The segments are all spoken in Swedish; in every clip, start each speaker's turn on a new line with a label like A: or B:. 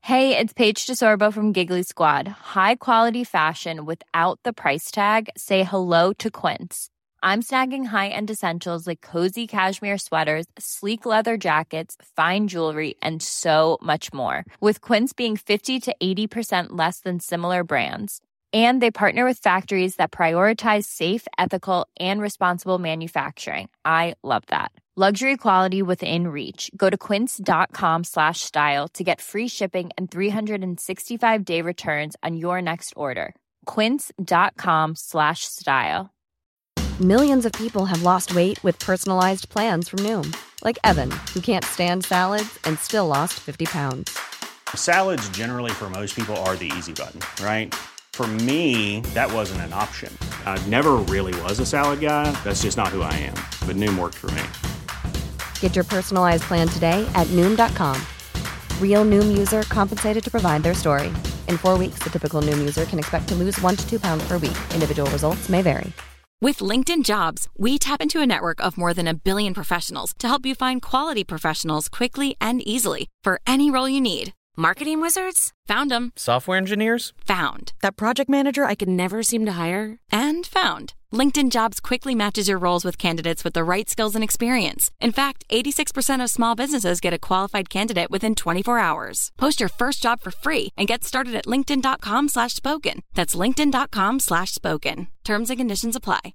A: Hey, it's Paige DeSorbo from Giggly Squad. High quality fashion without the price tag. Say hello to Quince. I'm snagging high-end essentials like cozy cashmere sweaters, sleek leather jackets, fine jewelry, and so much more. With Quince being 50 to 80% less than similar brands. And they partner with factories that prioritize safe, ethical, and responsible manufacturing. I love that. Luxury quality within reach. Go to quince.com/style to get free shipping and 365-day returns on your next order. Quince.com/style.
B: Millions of people have lost weight with personalized plans from Noom. Like Evan, who can't stand salads and still lost 50 pounds.
C: Salads generally for most people are the easy button, right? For me, that wasn't an option. I never really was a salad guy. That's just not who I am. But Noom worked for me.
B: Get your personalized plan today at Noom.com. Real Noom user compensated to provide their story. In 4 weeks, the typical Noom user can expect to lose 1 to 2 pounds per week. Individual results may vary.
D: With LinkedIn Jobs, we tap into a network of more than 1 billion professionals to help you find quality professionals quickly and easily for any role you need. Marketing wizards? Found them.
E: Software engineers?
D: Found.
F: That project manager I could never seem to hire?
D: And found. LinkedIn Jobs quickly matches your roles with candidates with the right skills and experience. In fact, 86% of small businesses get a qualified candidate within 24 hours. Post your first job for free and get started at linkedin.com/spoken. That's linkedin.com/spoken. Terms and conditions apply.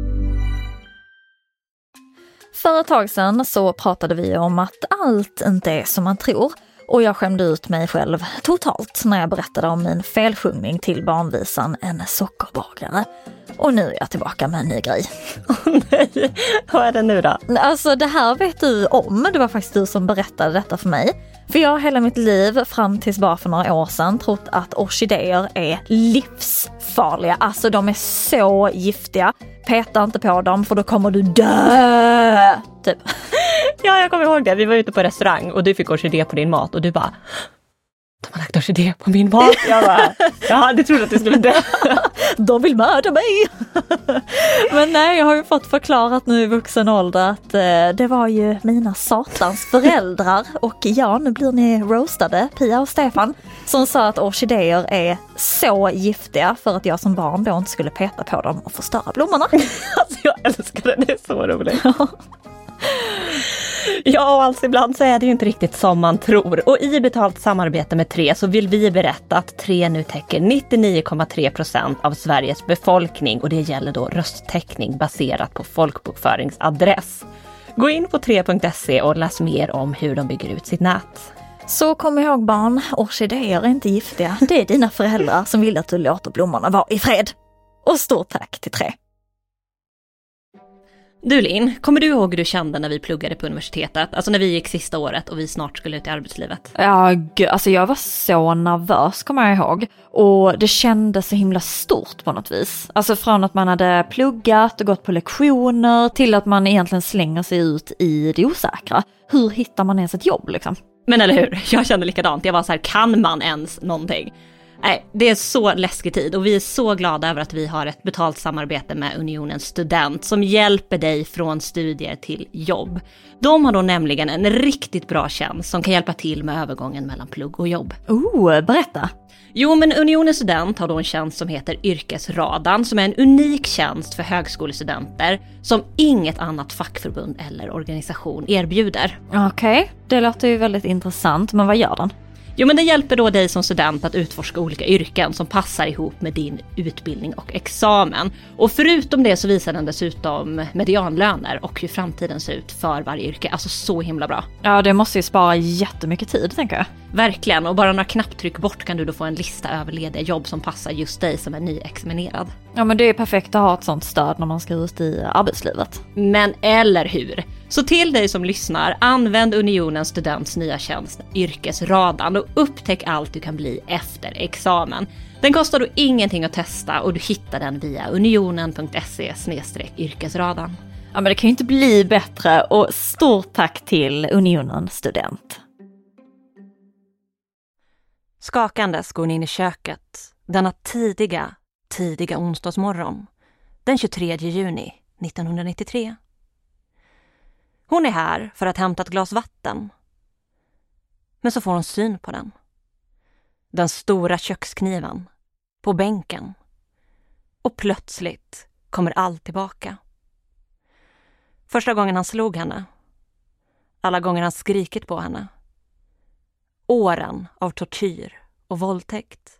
G: För ett tag sedan så pratade vi om att allt inte är som man tror. Och jag skämde ut mig själv totalt när jag berättade om min felsjungning till barnvisan En sockerbagare. Och nu är jag tillbaka med en ny grej.
H: Nej, vad är det nu då?
G: Alltså det här vet du om. Det var faktiskt du som berättade detta för mig. För jag har hela mitt liv fram tills bara för några år sedan trott att orkidéer är livsfarliga. Alltså de är så giftiga. Peta inte på dem för då kommer du dö. Typ.
H: Ja, jag kommer ihåg det. Vi var ute på restaurang och du fick orkidé på din mat och du bara, de har lagt orkidé på min mat. Jag bara, ja, du trodde att du skulle dö.
G: De vill mörda mig. Men nej, jag har ju fått förklarat nu i vuxen ålder att det var ju mina satans föräldrar. Och ja, nu blir ni roastade, Pia och Stefan, som sa att orkidéer är så giftiga för att jag som barn då inte skulle peta på dem och förstöra blommorna.
H: Alltså jag älskar det, det är så roligt. Ja, och alltså ibland så är det ju inte riktigt som man tror. Och i betalt samarbete med Tre så vill vi berätta att Tre nu täcker 99,3% av Sveriges befolkning. Och det gäller då rösttäckning baserat på folkbokföringsadress. Gå in på 3.se och läs mer om hur de bygger ut sitt nät.
G: Så kom ihåg barn, orkidéer är inte giftiga. Det är dina föräldrar som vill att du låter blommorna vara i fred. Och stort tack till Tre.
H: Du Linn, kommer du ihåg hur du kände när vi pluggade på universitetet? Alltså när vi gick sista året och vi snart skulle ut i arbetslivet.
G: Ja, gud, alltså jag var så nervös, kommer jag ihåg. Och det kändes så himla stort på något vis. Alltså från att man hade pluggat och gått på lektioner till att man egentligen slänger sig ut i det osäkra. Hur hittar man ens ett jobb liksom?
H: Men eller hur, jag kände likadant. Jag var så här, kan man ens någonting? Nej, det är så läskig tid och vi är så glada över att vi har ett betalt samarbete med Unionens student som hjälper dig från studier till jobb. De har då nämligen en riktigt bra tjänst som kan hjälpa till med övergången mellan plugg och jobb.
G: Berätta.
H: Jo, men Unionens student har då en tjänst som heter Yrkesradan som är en unik tjänst för högskolestudenter som inget annat fackförbund eller organisation erbjuder.
G: Okej, det låter ju väldigt intressant, men vad gör den?
H: Jo, men det hjälper då dig som student att utforska olika yrken som passar ihop med din utbildning och examen. Och förutom det så visar den dessutom medianlöner och hur framtiden ser ut för varje yrke. Alltså så himla bra.
G: Ja, det måste ju spara jättemycket tid, tänker jag.
H: Verkligen, och bara några knapptryck bort kan du då få en lista över lediga jobb som passar just dig som är nyexaminerad.
G: Ja, men det är perfekt att ha ett sånt stöd när man ska ut i arbetslivet.
H: Men eller hur? Så till dig som lyssnar, använd Unionens students nya tjänst Yrkesradan och upptäck allt du kan bli efter examen. Den kostar då ingenting att testa och du hittar den via unionen.se/yrkesradan.
G: Ja, men det kan ju inte bli bättre och stort tack till Unionen student.
H: Skakandes går hon in i köket denna tidiga onsdagsmorgon den 23 juni 1993. Hon är här för att hämta ett glas vatten. Men så får hon syn på den. den stora kökskniven, på bänken. Och plötsligt kommer allt tillbaka. Första gången han slog henne. Alla gånger han skrikit på henne. Åren av tortyr och våldtäkt.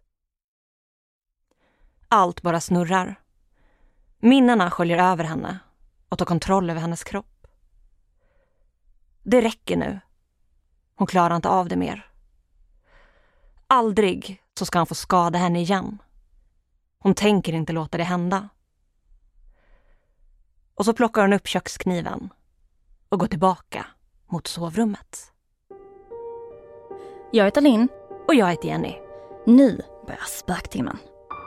H: Allt bara snurrar. Minnena sköljer över henne och tar kontroll över hennes kropp. Det räcker nu. Hon klarar inte av det mer. Aldrig så ska han få skada henne igen. Hon tänker inte låta det hända. Och så plockar hon upp kökskniven och går tillbaka mot sovrummet.
G: Jag heter Linn.
H: Och jag heter Jenny.
G: Nu börjar spöktimmen.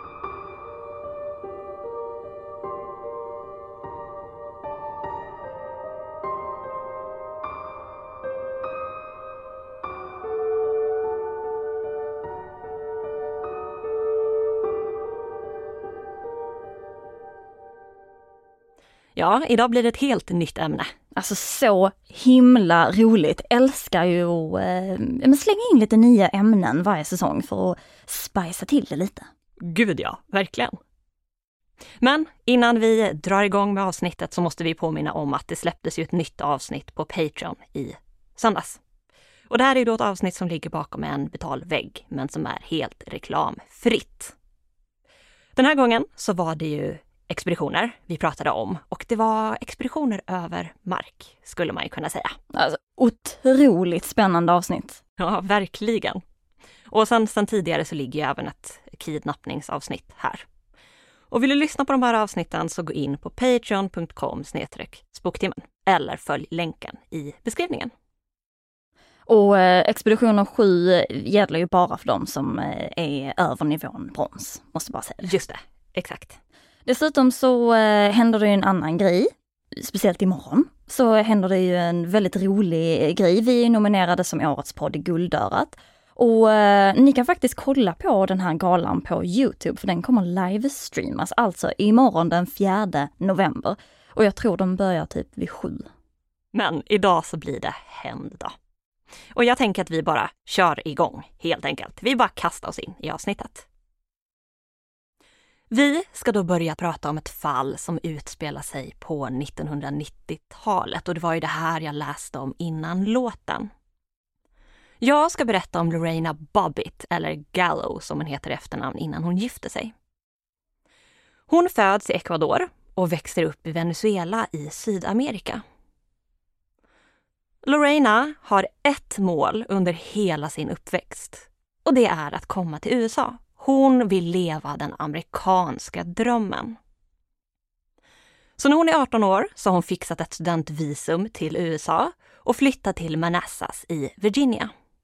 H: Ja, idag blir det ett helt nytt ämne.
G: Alltså så himla roligt. Älskar ju slänga in lite nya ämnen varje säsong för att spicea till det lite.
H: Gud ja, verkligen. Men innan vi drar igång med avsnittet så måste vi påminna om att det släpptes ju ett nytt avsnitt på Patreon i söndags. Och det här är då ett avsnitt som ligger bakom en betalvägg men som är helt reklamfritt. Den här gången så var det ju expeditioner vi pratade om och det var expeditioner över mark skulle man ju kunna säga.
G: Alltså, otroligt spännande avsnitt.
H: Ja, verkligen. Och sen tidigare så ligger ju även ett kidnappningsavsnitt här. Och vill du lyssna på de här avsnitten så gå in på patreon.com/spoktimmen eller följ länken i beskrivningen.
G: Och expedition 7 gäller ju bara för de som är över nivån brons, måste bara säga det.
H: Just det, exakt.
G: Dessutom så händer det ju en annan grej, speciellt imorgon. Så händer det ju en väldigt rolig grej. Vi är nominerade som årets podd i Guldörat. Och ni kan faktiskt kolla på den här galan på YouTube för den kommer livestreamas. Alltså imorgon den 4 november. Och jag tror de börjar typ vid 7.
H: Men idag så blir det händ då. Och jag tänker att vi bara kör igång helt enkelt. Vi bara kastar oss in i avsnittet. Vi ska då börja prata om ett fall som utspelar sig på 1990-talet och det var ju det här jag läste om innan låten. Jag ska berätta om Lorena Bobbitt, eller Gallo som hon heter i efternamn innan hon gifte sig. Hon föds i Ecuador och växer upp i Venezuela i Sydamerika. Lorena har ett mål under hela sin uppväxt och det är att komma till USA. Hon vill leva den amerikanska drömmen. Så när hon är 18 år så har hon fixat ett studentvisum till USA och flyttat till Manassas i Virginia.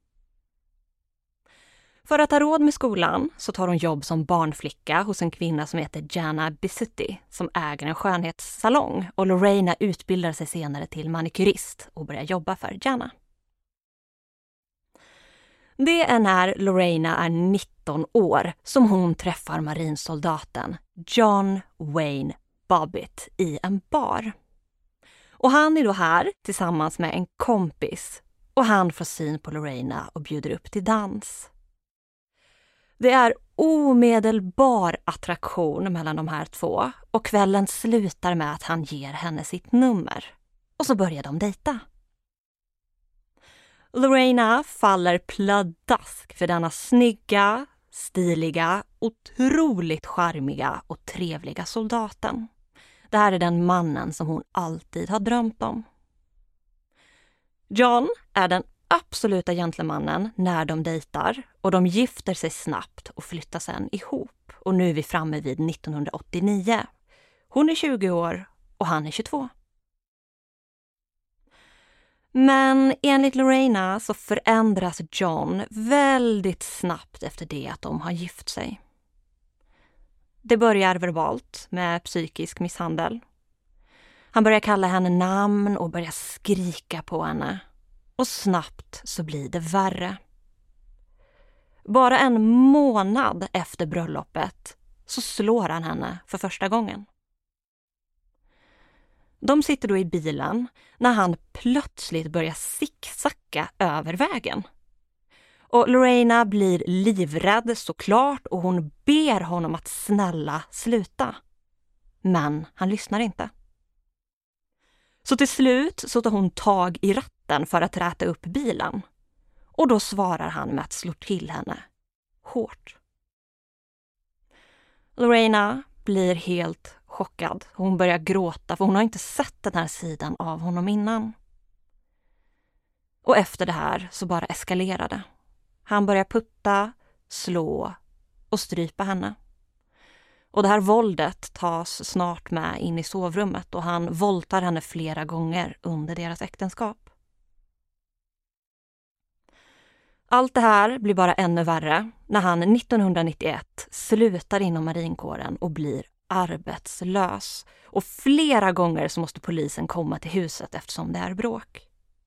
H: För att ha råd med skolan så tar hon jobb som barnflicka hos en kvinna som heter Jana Bisutti som äger en skönhetssalong och Lorena utbildar sig senare till manikyrist och börjar jobba för Jana. Det är när Lorena är 19 år som hon träffar marinsoldaten John Wayne Bobbitt i en bar. Och han är då här tillsammans med en kompis och han får syn på Lorena och bjuder upp till dans. Det är omedelbar attraktion mellan de här två och kvällen slutar med att han ger henne sitt nummer. Och så börjar de dejta. Lorena faller pladask för denna snygga, stiliga, otroligt charmiga och trevliga soldaten. Det här är den mannen som hon alltid har drömt om. John är den absoluta gentlemannen när de dejtar och de gifter sig snabbt och flyttar sen ihop. Och nu är vi framme vid 1989. Hon är 20 år och han är 22. Men enligt Lorena så förändras John väldigt snabbt efter det att de har gift sig. Det börjar verbalt med psykisk misshandel. Han börjar kalla henne namn och börjar skrika på henne. Och snabbt så blir det värre. Bara en månad efter bröllopet så slår han henne för första gången. De sitter då i bilen när han plötsligt börjar sicksacka över vägen. Och Lorena blir livrädd såklart och hon ber honom att snälla sluta. Men han lyssnar inte. Så till slut så tar hon tag i ratten för att räta upp bilen. Och då svarar han med att slå till henne hårt. Lorena blir helt chockad. Hon börjar gråta för hon har inte sett den här sidan av honom innan. Och efter det här så bara eskalerade. Han börjar putta, slå och strypa henne. Och det här våldet tas snart med in i sovrummet och han våldtar henne flera gånger under deras äktenskap. Allt det här blir bara ännu värre när han 1991 slutar inom marinkåren och blir arbetslös. Och flera gånger så måste polisen komma till huset eftersom det är bråk.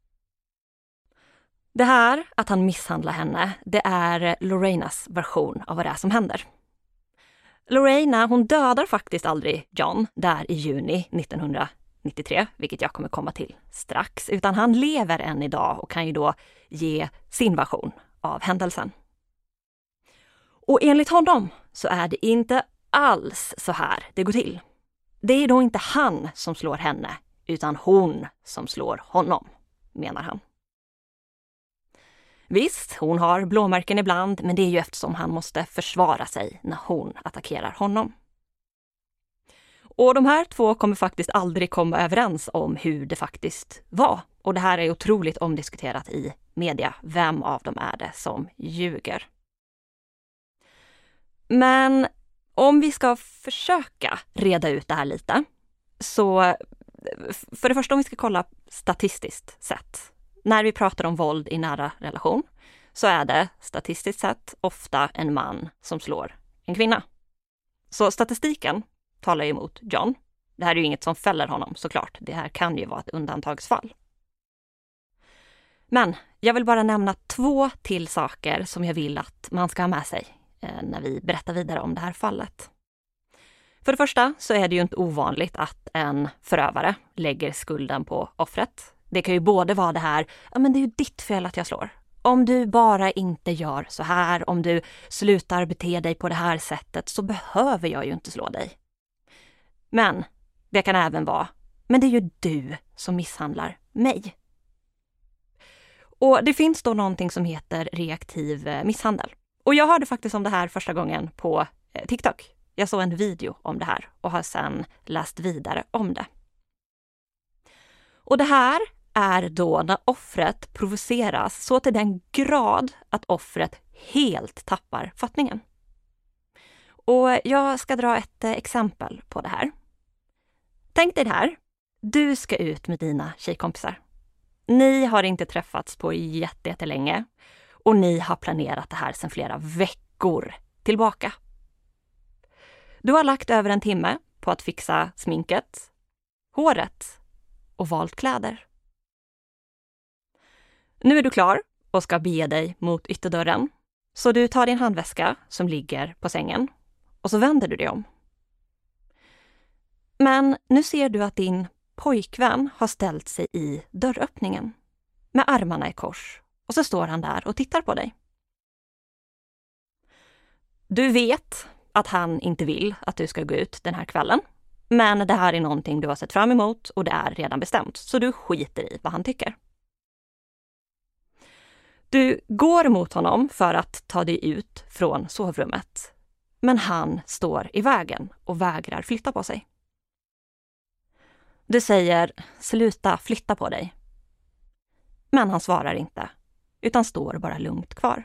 H: Det här, att han misshandlar henne, det är Lorenas version av vad det är som händer. Lorena, hon dödar faktiskt aldrig John där i juni 1993, vilket jag kommer komma till strax, utan han lever än idag och kan ju då ge sin version av händelsen. Och enligt honom så är det inte alls så här det går till. Det är då inte han som slår henne, utan hon som slår honom, menar han. Visst, hon har blåmärken ibland, men det är ju eftersom han måste försvara sig när hon attackerar honom. Och de här två kommer faktiskt aldrig komma överens om hur det faktiskt var. Och det här är otroligt omdiskuterat i media. Vem av dem är det som ljuger? Men om vi ska försöka reda ut det här lite, så för det första om vi ska kolla statistiskt sett. När vi pratar om våld i nära relation så är det statistiskt sett ofta en man som slår en kvinna. Så statistiken talar emot John. Det här är ju inget som fäller honom såklart. Det här kan ju vara ett undantagsfall. Men jag vill bara nämna 2 till saker som jag vill att man ska ha med sig när vi berättar vidare om det här fallet. För det första så är det ju inte ovanligt att en förövare lägger skulden på offret. Det kan ju både vara det här, ja men det är ju ditt fel att jag slår. Om du bara inte gör så här, om du slutar bete dig på det här sättet så behöver jag ju inte slå dig. Men det kan även vara, men det är ju du som misshandlar mig. Och det finns då någonting som heter reaktiv misshandel. Och jag hörde faktiskt om det här första gången på TikTok. Jag såg en video om det här och har sedan läst vidare om det. Och det här är då när offret provoceras så till den grad att offret helt tappar fattningen. Och jag ska dra ett exempel på det här. Tänk dig det här. Du ska ut med dina tjejkompisar. Ni har inte träffats på jättelänge och ni har planerat det här sedan flera veckor tillbaka. Du har lagt över en timme på att fixa sminket, håret och valt kläder. Nu är du klar och ska bege dig mot ytterdörren. Så du tar din handväska som ligger på sängen och så vänder du dig om. Men nu ser du att din pojkvän har ställt sig i dörröppningen med armarna i kors och så står han där och tittar på dig. Du vet att han inte vill att du ska gå ut den här kvällen, men det här är någonting du har sett fram emot och det är redan bestämt, så du skiter i vad han tycker. Du går mot honom för att ta dig ut från sovrummet, men han står i vägen och vägrar flytta på sig. Du säger, sluta flytta på dig. Men han svarar inte, utan står bara lugnt kvar.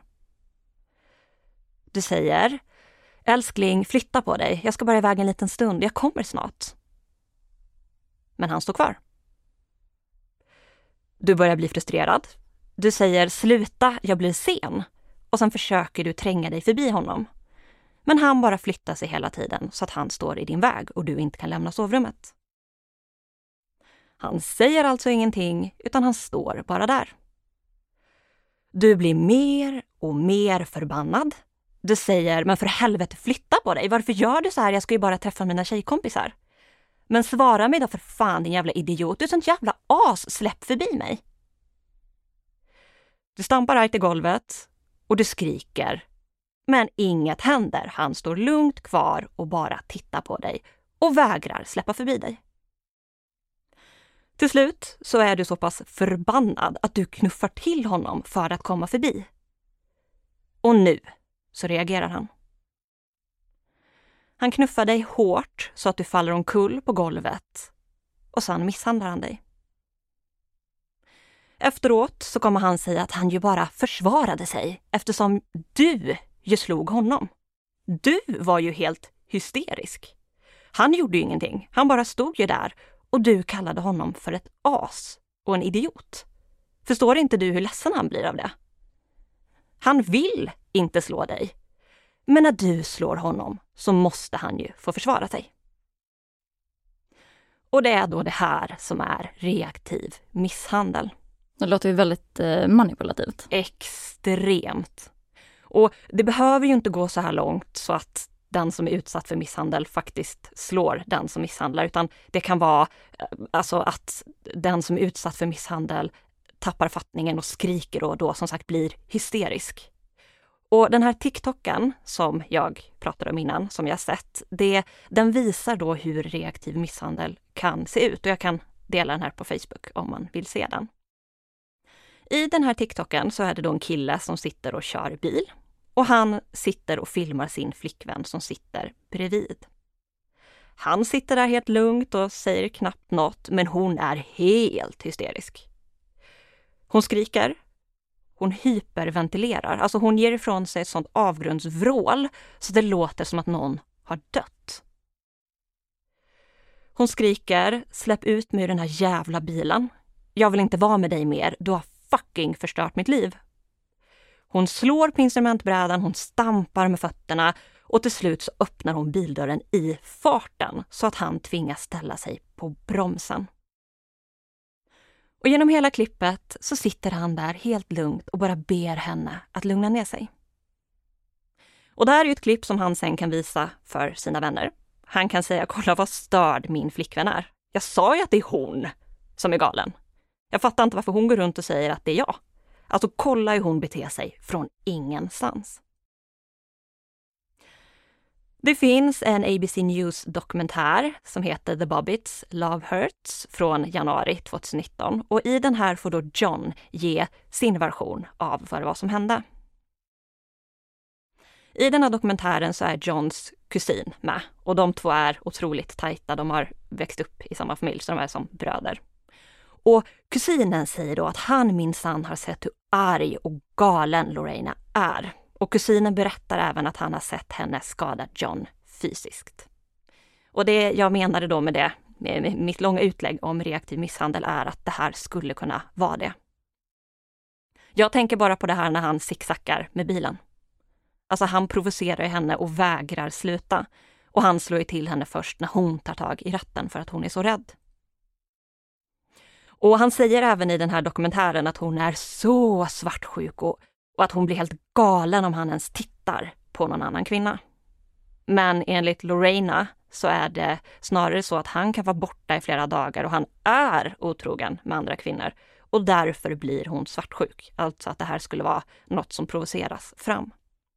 H: Du säger, älskling, flytta på dig. Jag ska bara iväg en liten stund, jag kommer snart. Men han står kvar. Du börjar bli frustrerad. Du säger, sluta, jag blir sen. Och sen försöker du tränga dig förbi honom. Men han bara flyttar sig hela tiden så att han står i din väg och du inte kan lämna sovrummet. Han säger alltså ingenting utan han står bara där. Du blir mer och mer förbannad. Du säger, men för helvete flytta på dig. Varför gör du så här? Jag ska ju bara träffa mina tjejkompisar. Men svara mig då för fan din jävla idiot. Du är sånt jävla as, släpp förbi mig. Du stampar argt i golvet och du skriker. Men inget händer. Han står lugnt kvar och bara tittar på dig och vägrar släppa förbi dig. Till slut så är du så pass förbannad att du knuffar till honom för att komma förbi. Och nu så reagerar han. Han knuffar dig hårt så att du faller omkull på golvet och sen misshandlar han dig. Efteråt så kommer han säga att han ju bara försvarade sig eftersom du ju slog honom. Du var ju helt hysterisk. Han gjorde ju ingenting. Han bara stod ju där och du kallade honom för ett as och en idiot. Förstår inte du hur ledsen han blir av det? Han vill inte slå dig. Men när du slår honom så måste han ju få försvara sig. Och det är då det här som är reaktiv misshandel.
G: Det låter ju väldigt manipulativt.
H: Extremt. Och det behöver ju inte gå så här långt så att den som är utsatt för misshandel faktiskt slår den som misshandlar, utan det kan vara alltså att den som är utsatt för misshandel tappar fattningen och skriker och då som sagt blir hysterisk. Och den här TikToken som jag pratade om innan, som jag sett, den visar då hur reaktiv misshandel kan se ut och jag kan dela den här på Facebook om man vill se den. I den här TikToken så är det då en kille som sitter och kör bil och han sitter och filmar sin flickvän som sitter bredvid. Han sitter där helt lugnt och säger knappt något, men hon är helt hysterisk. Hon skriker, hon hyperventilerar, alltså hon ger ifrån sig ett sånt avgrundsvrål så det låter som att någon har dött. Hon skriker, släpp ut mig ur den här jävla bilen. Jag vill inte vara med dig mer, du har fucking förstört mitt liv. Hon slår på instrumentbrädan, hon stampar med fötterna och till slut så öppnar hon bildörren i farten så att han tvingas ställa sig på bromsen. Och genom hela klippet så sitter han där helt lugnt och bara ber henne att lugna ner sig. Och det här är ju ett klipp som han sen kan visa för sina vänner. Han kan säga, kolla vad störd min flickvän är. Jag sa ju att det är hon som är galen. Jag fattar inte varför hon går runt och säger att det är jag. Alltså kolla hur hon beter sig från ingenstans. Det finns en ABC News-dokumentär som heter The Bobbits Love Hurts från januari 2019. Och i den här får då John ge sin version av vad det var som hände. I den här dokumentären så är Johns kusin med. Och de två är otroligt tajta. De har växt upp i samma familj så de är som bröder. Och kusinen säger då att han minsann har sett hur arg och galen Lorena är. Och kusinen berättar även att han har sett henne skada John fysiskt. Och det jag menade då med mitt långa utlägg om reaktiv misshandel är att det här skulle kunna vara det. Jag tänker bara på det här när han zigzaggar med bilen. Alltså han provocerar henne och vägrar sluta. Och han slår ju till henne först när hon tar tag i ratten för att hon är så rädd. Och han säger även i den här dokumentären att hon är så svartsjuk och att hon blir helt galen om han ens tittar på någon annan kvinna. Men enligt Lorena så är det snarare så att han kan vara borta i flera dagar och han är otrogen med andra kvinnor. Och därför blir hon svartsjuk. Alltså att det här skulle vara något som provoceras fram.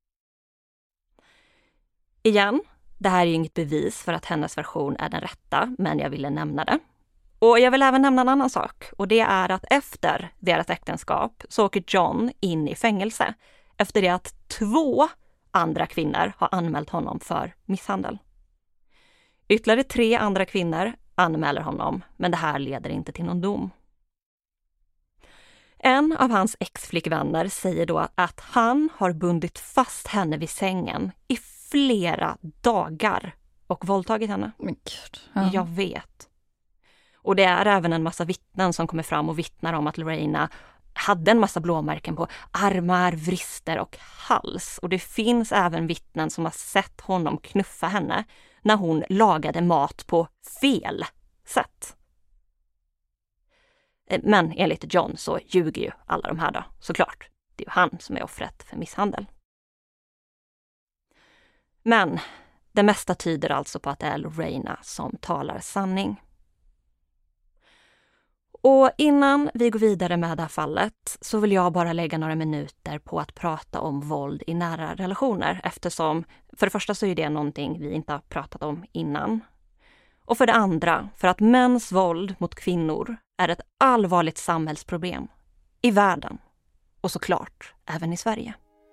H: Igen, det här är ju inget bevis för att hennes version är den rätta, men jag ville nämna det. Och jag vill även nämna en annan sak och det är att efter deras äktenskap så åker John in i fängelse efter det att 2 andra kvinnor har anmält honom för misshandel. Ytterligare 3 andra kvinnor anmäler honom, men det här leder inte till någon dom. En av hans ex-flickvänner säger då att han har bundit fast henne vid sängen i flera dagar och våldtagit henne.
G: Men Gud, ja.
H: Jag vet. Och det är även en massa vittnen som kommer fram och vittnar om att Lorena hade en massa blåmärken på armar, vrister och hals. Och det finns även vittnen som har sett honom knuffa henne när hon lagade mat på fel sätt. Men enligt John så ljuger ju alla de här då, såklart. Det är ju han som är offret för misshandel. Men det mesta tyder alltså på att det är Lorena som talar sanning. Och innan vi går vidare med det här fallet så vill jag bara lägga några minuter på att prata om våld i nära relationer, eftersom för det första så är det någonting vi inte har pratat om innan. Och för det andra, för att mäns våld mot kvinnor är ett allvarligt samhällsproblem i världen och såklart även i Sverige.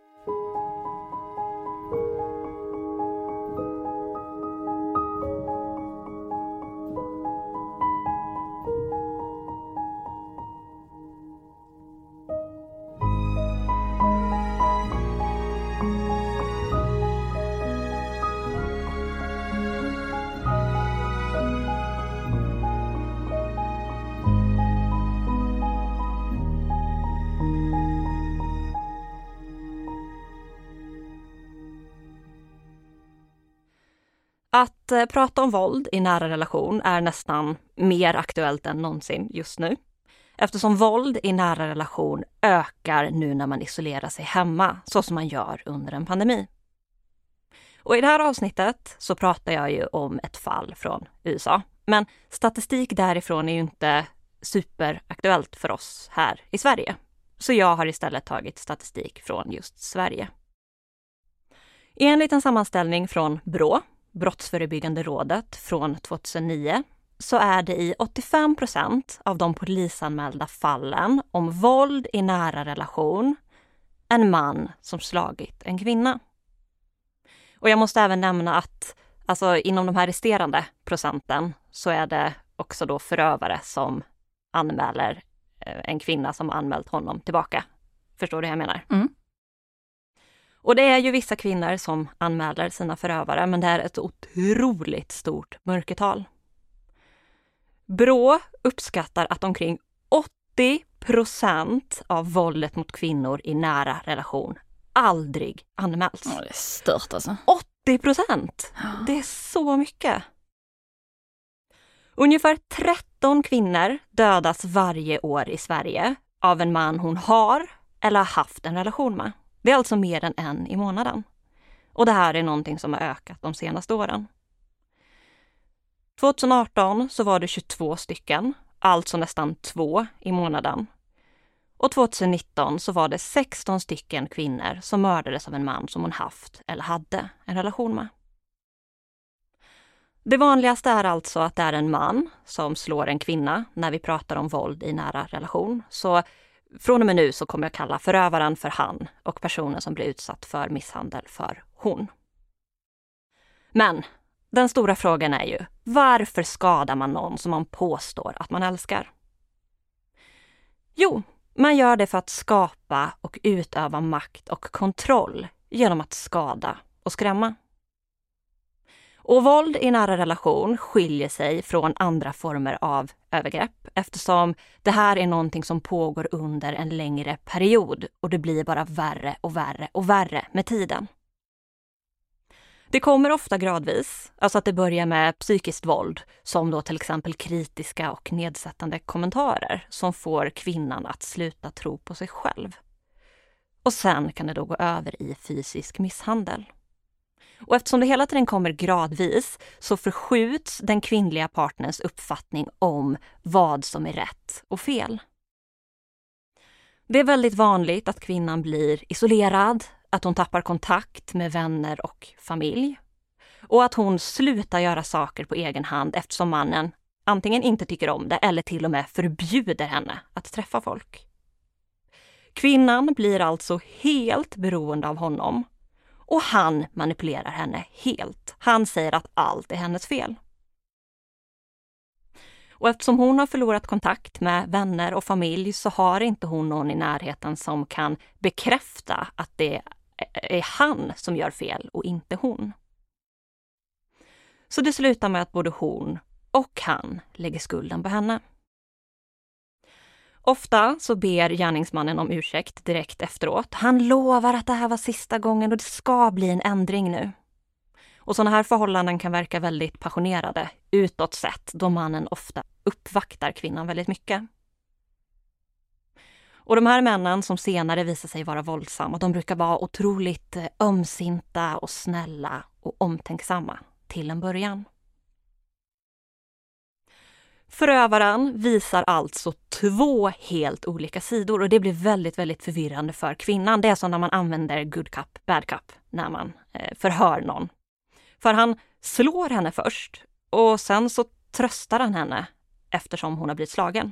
H: Att prata om våld i nära relation är nästan mer aktuellt än någonsin just nu. Eftersom våld i nära relation ökar nu när man isolerar sig hemma, så som man gör under en pandemi. Och i det här avsnittet så pratar jag ju om ett fall från USA. Men statistik därifrån är ju inte superaktuellt för oss här i Sverige. Så jag har istället tagit statistik från just Sverige. Enligt en sammanställning från BRÅ, Brottsförebyggande rådet, från 2009 så är det i 85% av de polisanmälda fallen om våld i nära relation en man som slagit en kvinna. Och jag måste även nämna att inom de här resterande procenten så är det också då förövare som anmäler en kvinna som anmält honom tillbaka. Förstår du vad jag menar? Mm. Och det är ju vissa kvinnor som anmäler sina förövare, men det är ett otroligt stort mörkertal. BRÅ uppskattar att omkring 80% av våldet mot kvinnor i nära relation aldrig anmäls.
G: Ja, det är stört alltså.
H: 80%! Det är så mycket. Ungefär 13 kvinnor dödas varje år i Sverige av en man hon har eller har haft en relation med. Det är alltså mer än en i månaden. Och det här är någonting som har ökat de senaste åren. 2018 så var det 22 stycken, alltså nästan 2 i månaden. Och 2019 så var det 16 stycken kvinnor som mördades av en man som hon haft eller hade en relation med. Det vanligaste är alltså att det är en man som slår en kvinna när vi pratar om våld i nära relation. Så från och med nu så kommer jag kalla förövaren för han och personen som blir utsatt för misshandel för hon. Men den stora frågan är ju, varför skadar man någon som man påstår att man älskar? Jo, man gör det för att skapa och utöva makt och kontroll genom att skada och skrämma. Och våld i nära relation skiljer sig från andra former av övergrepp eftersom det här är någonting som pågår under en längre period och det blir bara värre och värre och värre med tiden. Det kommer ofta gradvis, alltså att det börjar med psykiskt våld som då till exempel kritiska och nedsättande kommentarer som får kvinnan att sluta tro på sig själv. Och sen kan det då gå över i fysisk misshandel. Och eftersom det hela tiden kommer gradvis så förskjuts den kvinnliga partners uppfattning om vad som är rätt och fel. Det är väldigt vanligt att kvinnan blir isolerad, att hon tappar kontakt med vänner och familj och att hon slutar göra saker på egen hand eftersom mannen antingen inte tycker om det eller till och med förbjuder henne att träffa folk. Kvinnan blir alltså helt beroende av honom. Och han manipulerar henne helt. Han säger att allt är hennes fel. Och eftersom hon har förlorat kontakt med vänner och familj så har inte hon någon i närheten som kan bekräfta att det är han som gör fel och inte hon. Så det slutar med att både hon och han lägger skulden på henne. Ofta så ber gärningsmannen om ursäkt direkt efteråt. Han lovar att det här var sista gången och det ska bli en ändring nu. Och sådana här förhållanden kan verka väldigt passionerade utåt sett då mannen ofta uppvaktar kvinnan väldigt mycket. Och de här männen som senare visar sig vara våldsamma, de brukar vara otroligt ömsinta och snälla och omtänksamma till en början. Förövaren visar alltså 2 helt olika sidor och det blir väldigt, väldigt förvirrande för kvinnan. Det är som när man använder good cup, bad cup när man förhör någon. För han slår henne först och sen så tröstar han henne eftersom hon har blivit slagen.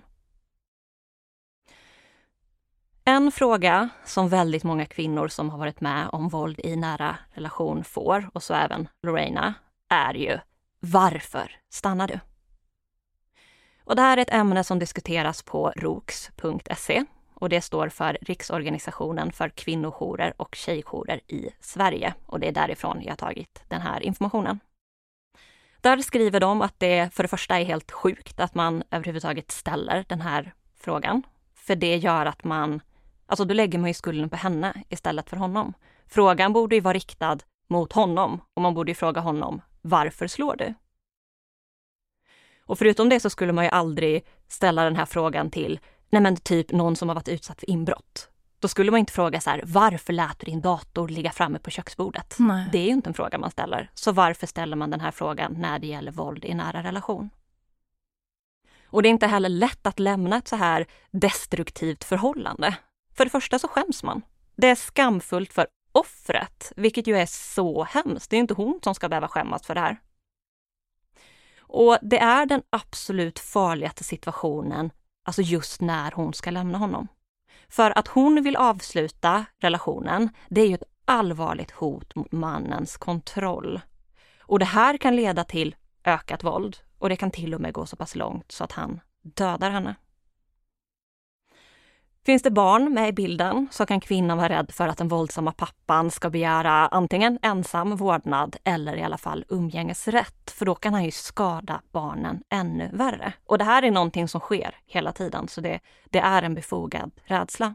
H: En fråga som väldigt många kvinnor som har varit med om våld i nära relation får, och så även Lorena, är ju: varför stannar du? Och det här är ett ämne som diskuteras på roks.se och det står för Riksorganisationen för kvinnojourer och tjejjourer i Sverige. Och det är därifrån jag har tagit den här informationen. Där skriver de att det för det första är helt sjukt att man överhuvudtaget ställer den här frågan. För det gör att då lägger man ju skulden på henne istället för honom. Frågan borde ju vara riktad mot honom och man borde ju fråga honom: varför slår du? Och förutom det så skulle man ju aldrig ställa den här frågan till typ någon som har varit utsatt för inbrott. Då skulle man inte fråga så här: varför lät du din dator ligga framme på köksbordet? Nej. Det är ju inte en fråga man ställer. Så varför ställer man den här frågan när det gäller våld i nära relation? Och det är inte heller lätt att lämna ett så här destruktivt förhållande. För det första så skäms man. Det är skamfullt för offret, vilket ju är så hemskt. Det är inte hon som ska behöva skämmas för det här. Och det är den absolut farligaste situationen, alltså just när hon ska lämna honom. För att hon vill avsluta relationen, det är ju ett allvarligt hot mot mannens kontroll. Och det här kan leda till ökat våld och det kan till och med gå så pass långt så att han dödar henne. Finns det barn med i bilden så kan kvinnan vara rädd för att den våldsamma pappan ska begära antingen ensam vårdnad eller i alla fall umgängesrätt. För då kan han ju skada barnen ännu värre. Och det här är någonting som sker hela tiden, så det är en befogad rädsla.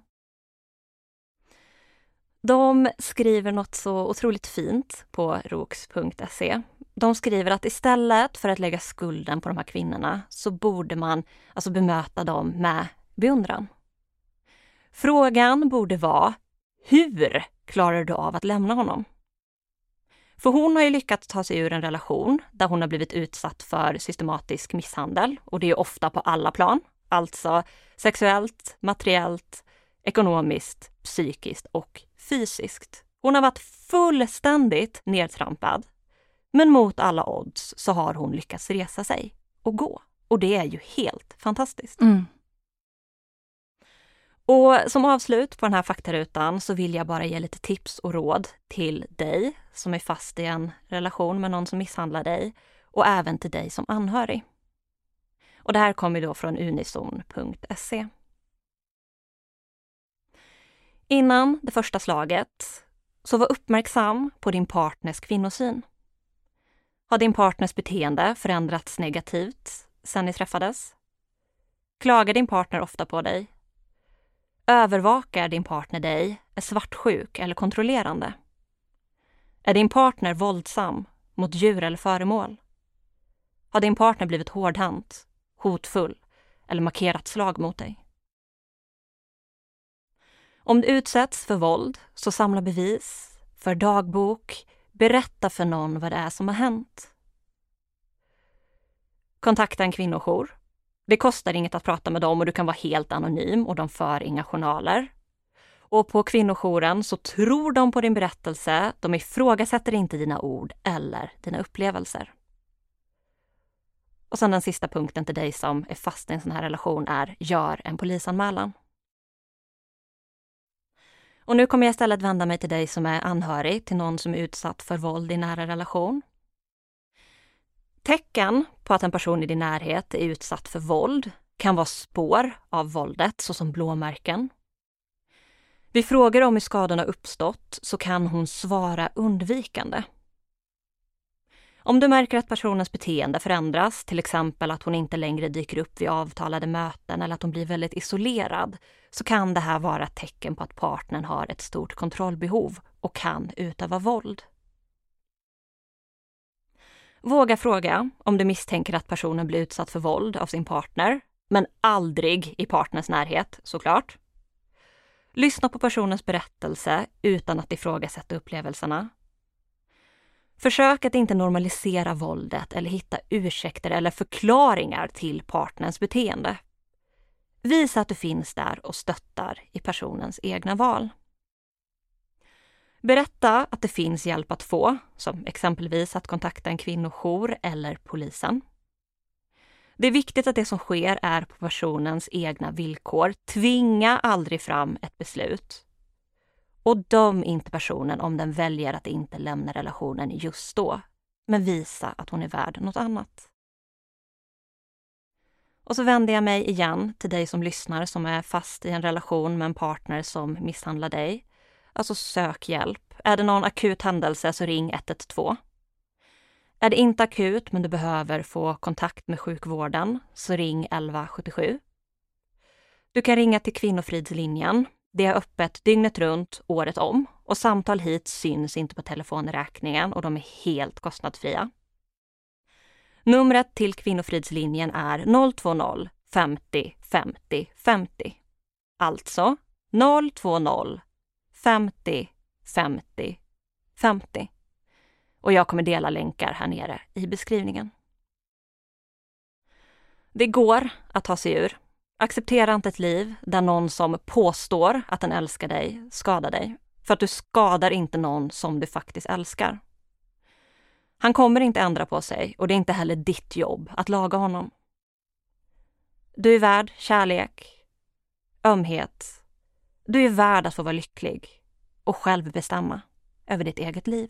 H: De skriver något så otroligt fint på roks.se. De skriver att istället för att lägga skulden på de här kvinnorna så borde man bemöta dem med beundran. Frågan borde vara: hur klarar du av att lämna honom? För hon har ju lyckats ta sig ur en relation där hon har blivit utsatt för systematisk misshandel. Och det är ofta på alla plan. Alltså sexuellt, materiellt, ekonomiskt, psykiskt och fysiskt. Hon har varit fullständigt nedtrampad. Men mot alla odds så har hon lyckats resa sig och gå. Och det är ju helt fantastiskt. Mm. Och som avslut på den här faktarutan så vill jag bara ge lite tips och råd till dig som är fast i en relation med någon som misshandlar dig och även till dig som anhörig. Och det här kommer då från unison.se. Innan det första slaget så var uppmärksam på din partners kvinnosyn. Har din partners beteende förändrats negativt sedan ni träffades? Klagar din partner ofta på dig? Övervakar din partner dig, är svartsjuk eller kontrollerande? Är din partner våldsam mot djur eller föremål? Har din partner blivit hårdhänt, hotfull eller markerat slag mot dig? Om du utsätts för våld så samla bevis, för dagbok, berätta för någon vad det är som har hänt. Kontakta en kvinnojour. Det kostar inget att prata med dem och du kan vara helt anonym och de för inga journaler. Och på kvinnojouren så tror de på din berättelse, de ifrågasätter inte dina ord eller dina upplevelser. Och sen den sista punkten till dig som är fast i en sån här relation är: gör en polisanmälan. Och nu kommer jag istället vända mig till dig som är anhörig till någon som är utsatt för våld i nära relation. Tecken på att en person i din närhet är utsatt för våld kan vara spår av våldet, såsom blåmärken. Vid frågor om hur skadorna uppstått så kan hon svara undvikande. Om du märker att personens beteende förändras, till exempel att hon inte längre dyker upp vid avtalade möten eller att hon blir väldigt isolerad, så kan det här vara ett tecken på att partnern har ett stort kontrollbehov och kan utöva våld. Våga fråga om du misstänker att personen blir utsatt för våld av sin partner, men aldrig i partners närhet, såklart. Lyssna på personens berättelse utan att ifrågasätta upplevelserna. Försök att inte normalisera våldet eller hitta ursäkter eller förklaringar till partnerns beteende. Visa att du finns där och stöttar i personens egna val. Berätta att det finns hjälp att få, som exempelvis att kontakta en kvinnojour eller polisen. Det är viktigt att det som sker är på personens egna villkor. Tvinga aldrig fram ett beslut. Och döm inte personen om den väljer att inte lämna relationen just då. Men visa att hon är värd något annat. Och så vänder jag mig igen till dig som lyssnar som är fast i en relation med en partner som misshandlar dig. Alltså sök hjälp. Är det någon akut händelse så ring 112. Är det inte akut men du behöver få kontakt med sjukvården så ring 1177. Du kan ringa till Kvinnofridslinjen. Det är öppet dygnet runt, året om. Och samtal hit syns inte på telefonräkningen och de är helt kostnadsfria. Numret till Kvinnofridslinjen är 020 50 50 50. Alltså 020 50 50 50. Och jag kommer dela länkar här nere i beskrivningen. Det går att ta sig ur. Acceptera inte ett liv där någon som påstår att den älskar dig skadar dig. För att du skadar inte någon som du faktiskt älskar. Han kommer inte ändra på sig och det är inte heller ditt jobb att laga honom. Du är värd kärlek, ömhet. Du är värd att få vara lycklig och själv bestämma över ditt eget liv.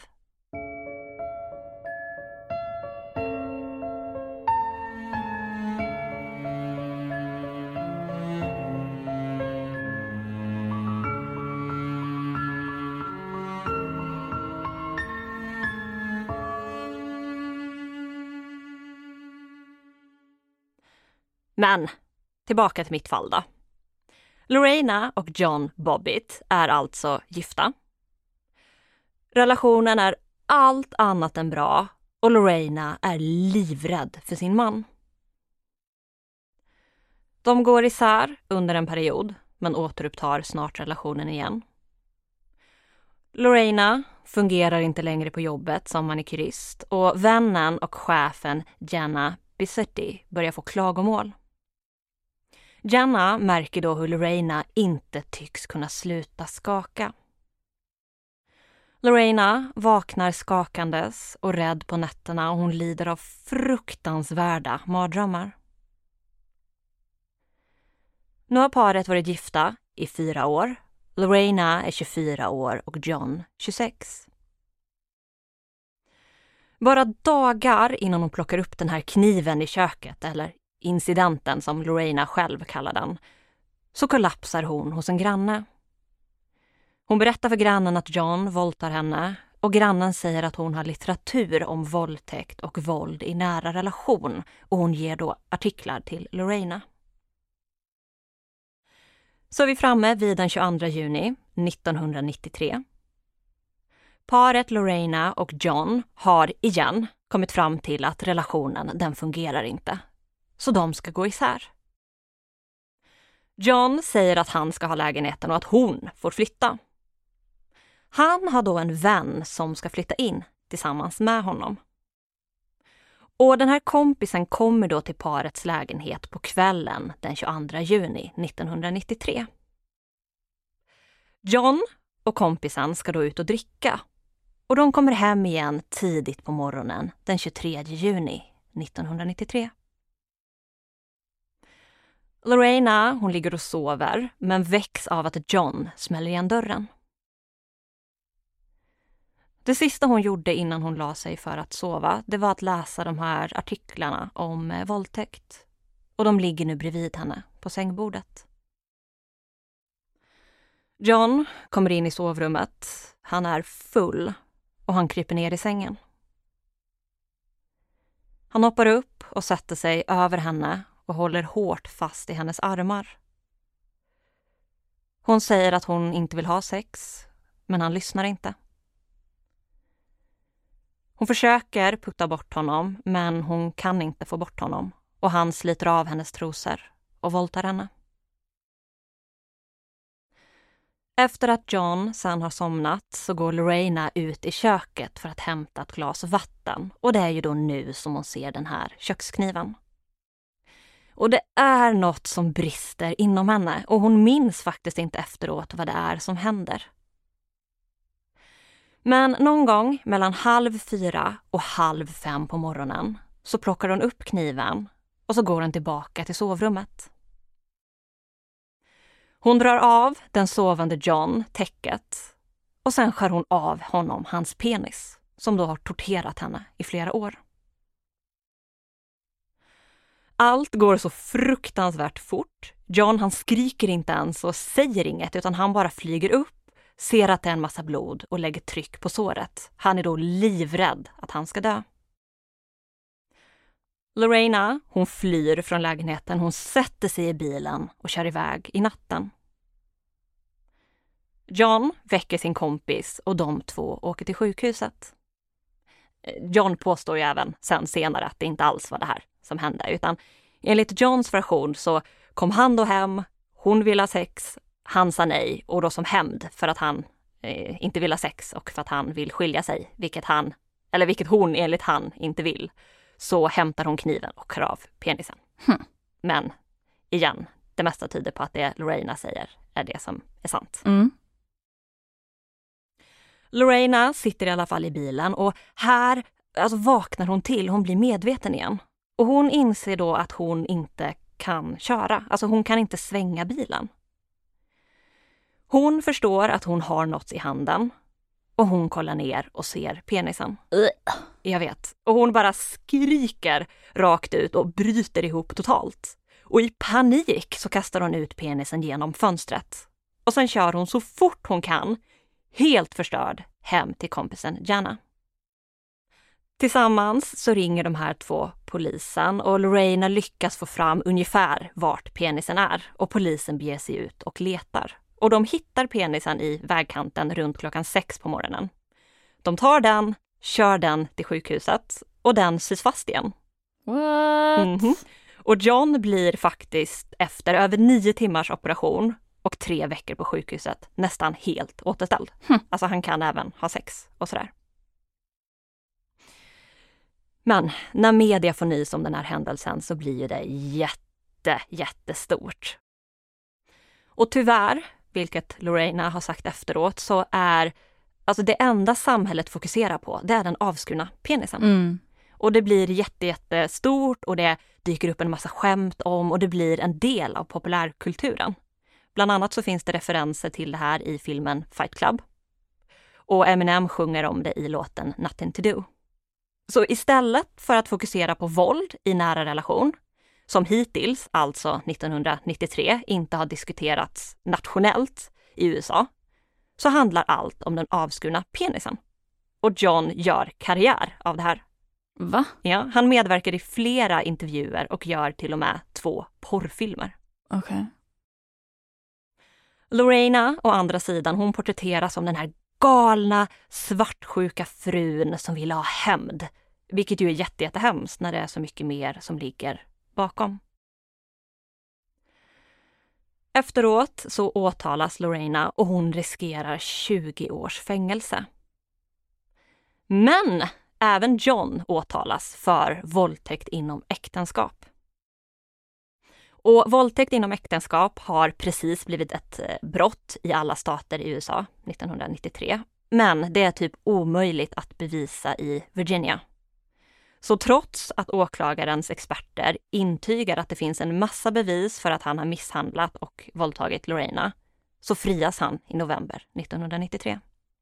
H: Men tillbaka till mitt fall då. Lorena och John Bobbitt är alltså gifta. Relationen är allt annat än bra och Lorena är livrädd för sin man. De går isär under en period men återupptar snart relationen igen. Lorena fungerar inte längre på jobbet som manikyrist och vännen och chefen Jenna Bisetti börjar få klagomål. Jenna märker då hur Lorena inte tycks kunna sluta skaka. Lorena vaknar skakandes och rädd på nätterna och hon lider av fruktansvärda mardrömmar. Nu har paret varit gifta i 4 år. Lorena är 24 år och John 26. Bara dagar innan hon plockar upp den här kniven i köket, eller incidenten som Lorena själv kallar den, så kollapsar hon hos en granne. Hon berättar för grannen att John våldtar henne och grannen säger att hon har litteratur om våldtäkt och våld i nära relation och hon ger då artiklar till Lorena. Så är vi framme vid den 22 juni 1993. Paret Lorena och John har igen kommit fram till att relationen den fungerar inte. Så de ska gå isär. John säger att han ska ha lägenheten och att hon får flytta. Han har då en vän som ska flytta in tillsammans med honom. Och den här kompisen kommer då till parets lägenhet på kvällen den 22 juni 1993. John och kompisen ska då ut och dricka. Och de kommer hem igen tidigt på morgonen den 23 juni 1993. Lorena, hon ligger och sover men väcks av att John smäller igen dörren. Det sista hon gjorde innan hon la sig för att sova, det var att läsa de här artiklarna om våldtäkt. Och de ligger nu bredvid henne på sängbordet. John kommer in i sovrummet. Han är full och han kryper ner i sängen. Han hoppar upp och sätter sig över henne och håller hårt fast i hennes armar. Hon säger att hon inte vill ha sex, men han lyssnar inte. Hon försöker putta bort honom, men hon kan inte få bort honom och han sliter av hennes trosor och våldtar henne. Efter att John sen har somnat så går Lorena ut i köket för att hämta ett glas vatten. Och det är ju då nu som hon ser den här kökskniven. Och det är något som brister inom henne och hon minns faktiskt inte efteråt vad det är som händer. Men någon gång mellan 3:30 och 4:30 på morgonen så plockar hon upp kniven och så går hon tillbaka till sovrummet. Hon drar av den sovande John täcket och sen skär hon av honom hans penis som då har torterat henne i flera år. Allt går så fruktansvärt fort. John han skriker inte ens och säger inget utan han bara flyger upp, ser att det är en massa blod och lägger tryck på såret. Han är då livrädd att han ska dö. Lorena, hon flyr från lägenheten, hon sätter sig i bilen och kör iväg i natten. John väcker sin kompis och de två åker till sjukhuset. John påstår ju även sen senare att det inte alls var det här som hände, utan enligt Johns version så kom han då hem, hon ville ha sex, han sa nej och då som hämnd för att han inte vill ha sex och för att han vill skilja sig, vilket hon enligt han inte vill, så hämtar hon kniven och skär av penisen. Men igen, det mesta tyder på att det Lorena säger är det som är sant. Lorena sitter i alla fall i bilen och här vaknar hon till, hon blir medveten igen. Och hon inser då att hon inte kan köra, hon kan inte svänga bilen. Hon förstår att hon har något i handen och hon kollar ner och ser penisen. Jag vet. Och hon bara skriker rakt ut och bryter ihop totalt. Och i panik så kastar hon ut penisen genom fönstret. Och sen kör hon så fort hon kan, helt förstörd, hem till kompisen Jana. Tillsammans så ringer de här två polisen och Lorena lyckas få fram ungefär vart penisen är och polisen beger sig ut och letar. Och de hittar penisen i vägkanten runt 6:00 på morgonen. De tar den, kör den till sjukhuset och den sys fast igen.
G: What?
H: Och John blir faktiskt efter över 9 timmars operation och 3 veckor på sjukhuset nästan helt återställd. Han kan även ha sex och sådär. Men när media får nys om den här händelsen så blir ju det jättestort. Och tyvärr, vilket Lorena har sagt efteråt, så är det enda samhället fokuserar på, det är den avskurna penisen. Och det blir jättestort och det dyker upp en massa skämt om och det blir en del av populärkulturen. Bland annat så finns det referenser till det här i filmen Fight Club. Och Eminem sjunger om det i låten Nothing to do. Så istället för att fokusera på våld i nära relation, som hittills, alltså 1993, inte har diskuterats nationellt i USA, så handlar allt om den avskurna penisen. Och John gör karriär av det här.
G: Va?
H: Ja, han medverkar i flera intervjuer och gör till och med 2 porrfilmer.
G: Okej.
H: Lorena, å andra sidan, hon porträtteras som den här galna, svartsjuka frun som vill ha hämnd. Vilket ju är jättehemskt när det är så mycket mer som ligger bakom. Efteråt så åtalas Lorena och hon riskerar 20 års fängelse. Men även John åtalas för våldtäkt inom äktenskap. Och våldtäkt inom äktenskap har precis blivit ett brott i alla stater i USA 1993. Men det är typ omöjligt att bevisa i Virginia. Så trots att åklagarens experter intygar att det finns en massa bevis för att han har misshandlat och våldtagit Lorena, så frias han i november 1993.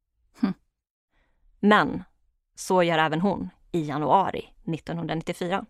H: Men så gör även hon i januari 1994.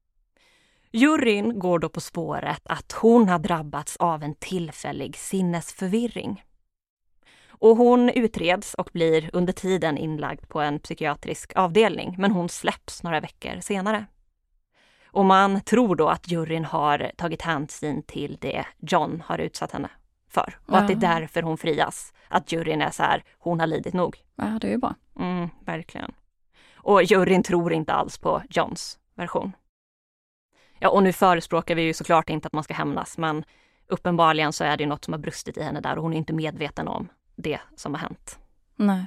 H: Juryn går då på spåret att hon har drabbats av en tillfällig sinnesförvirring. Och hon utreds och blir under tiden inlagd på en psykiatrisk avdelning, men hon släpps några veckor senare. Och man tror då att juryn har tagit hänsyn till det John har utsatt henne för. Och att det är därför hon frias. Att juryn är så här, hon har lidit nog.
G: Ja, det är ju bra.
H: Verkligen. Och juryn tror inte alls på Johns version. Ja, och nu förespråkar vi ju såklart inte att man ska hämnas, men Uppenbarligen så är det något som har brustit i henne där och hon är inte medveten om det som har hänt.
G: Nej.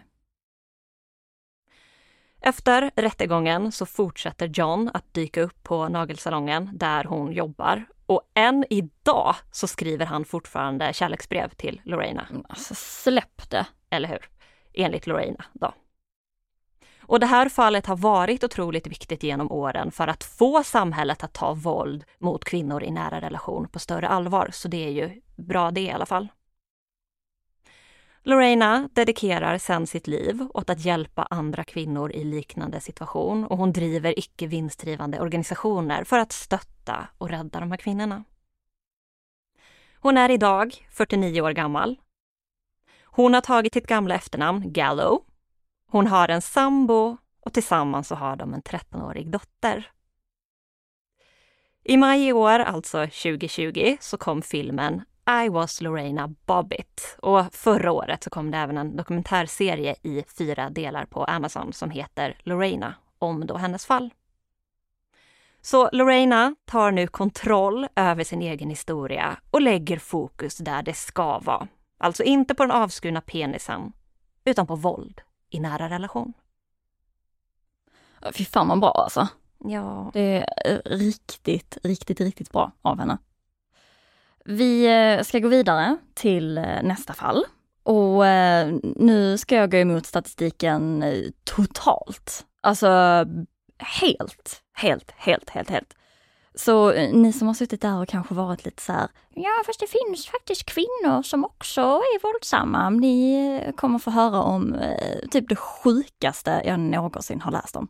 H: Efter rättegången så fortsätter John att dyka upp på nagelsalongen där hon jobbar. Och än idag så skriver han fortfarande kärleksbrev till Lorena.
G: Alltså släpp det.
H: Eller hur? Enligt Lorena då. Och det här fallet har varit otroligt viktigt genom åren för att få samhället att ta våld mot kvinnor i nära relation på större allvar. Så det är ju bra det i alla fall. Lorena dedikerar sedan sitt liv åt att hjälpa andra kvinnor i liknande situation och hon driver icke vinstdrivande organisationer för att stötta och rädda de här kvinnorna. Hon är idag 49 år gammal. Hon har tagit sitt gamla efternamn Gallo. Hon har en sambo och tillsammans så har de en 13-årig dotter. I maj i år, alltså 2020, så kom filmen I was Lorena Bobbitt. Och förra året så kom det även en dokumentärserie i 4 delar på Amazon som heter Lorena, om då hennes fall. Så Lorena tar nu kontroll över sin egen historia och lägger fokus där det ska vara. Alltså inte på den avskurna penisen, utan på våld i nära relation.
G: Fy fan vad bra alltså.
H: Ja.
G: Det är riktigt bra av henne. Vi ska gå vidare till nästa fall. Och nu ska jag gå emot statistiken totalt. Alltså helt. Så ni som har suttit där och kanske varit lite så här, ja fast det finns faktiskt kvinnor som också är våldsamma. Ni kommer få höra om typ det sjukaste jag någonsin har läst om.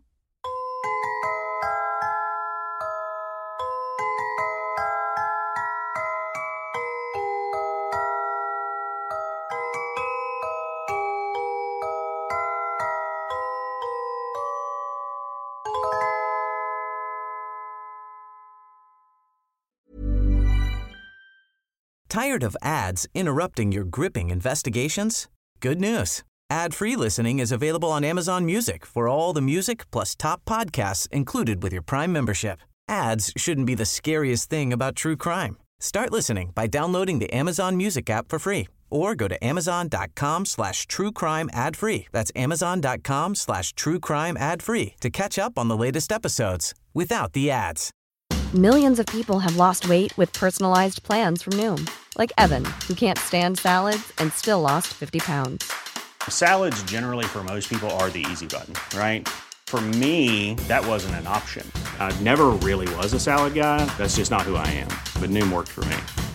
E: Tired of ads interrupting your gripping investigations? Good news. Ad-free listening is available on Amazon Music for all the music plus top podcasts included with your Prime membership. Ads shouldn't be the scariest thing about true crime. Start listening by downloading the Amazon Music app for free or go to amazon.com/truecrime ad-free. That's amazon.com/truecrime ad-free to catch up on the latest episodes without the ads.
B: Millions of people have lost weight with personalized plans from Noom. Like Evan, who can't stand salads and still lost 50 pounds.
C: Salads generally for most people are the easy button, right? For me, that wasn't an option. I never really was a salad guy. That's just not who I am. But Noom worked for me.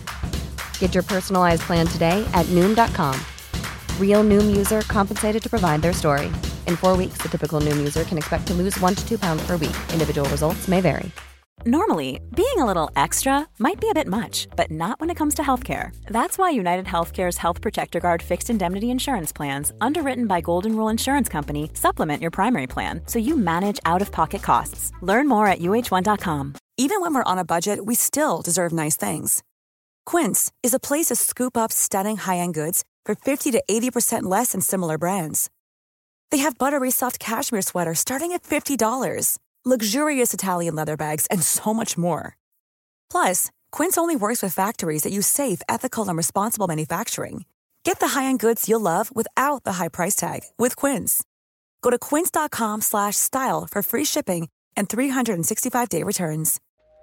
B: Get your personalized plan today at Noom.com. Real Noom user compensated to provide their story. In 4 weeks, the typical Noom user can expect to lose 1 to 2 pounds per week. Individual results may vary.
I: Normally, being a little extra might be a bit much, but not when it comes to healthcare. That's why United Healthcare's Health Protector Guard fixed indemnity insurance plans, underwritten by Golden Rule Insurance Company, supplement your primary plan so you manage out-of-pocket costs. Learn more at uh1.com.
J: Even when we're on a budget, we still deserve nice things. Quince is a place to scoop up stunning high-end goods for 50 to 80% less than similar brands. They have buttery soft cashmere sweaters starting at $50, luxurious Italian leather bags, and so much more. Plus, Quince only works with factories that use safe, ethical, and responsible manufacturing. Get the high-end goods you'll love without the high price tag with Quince. Go to quince.com/style for free shipping and 365-day returns.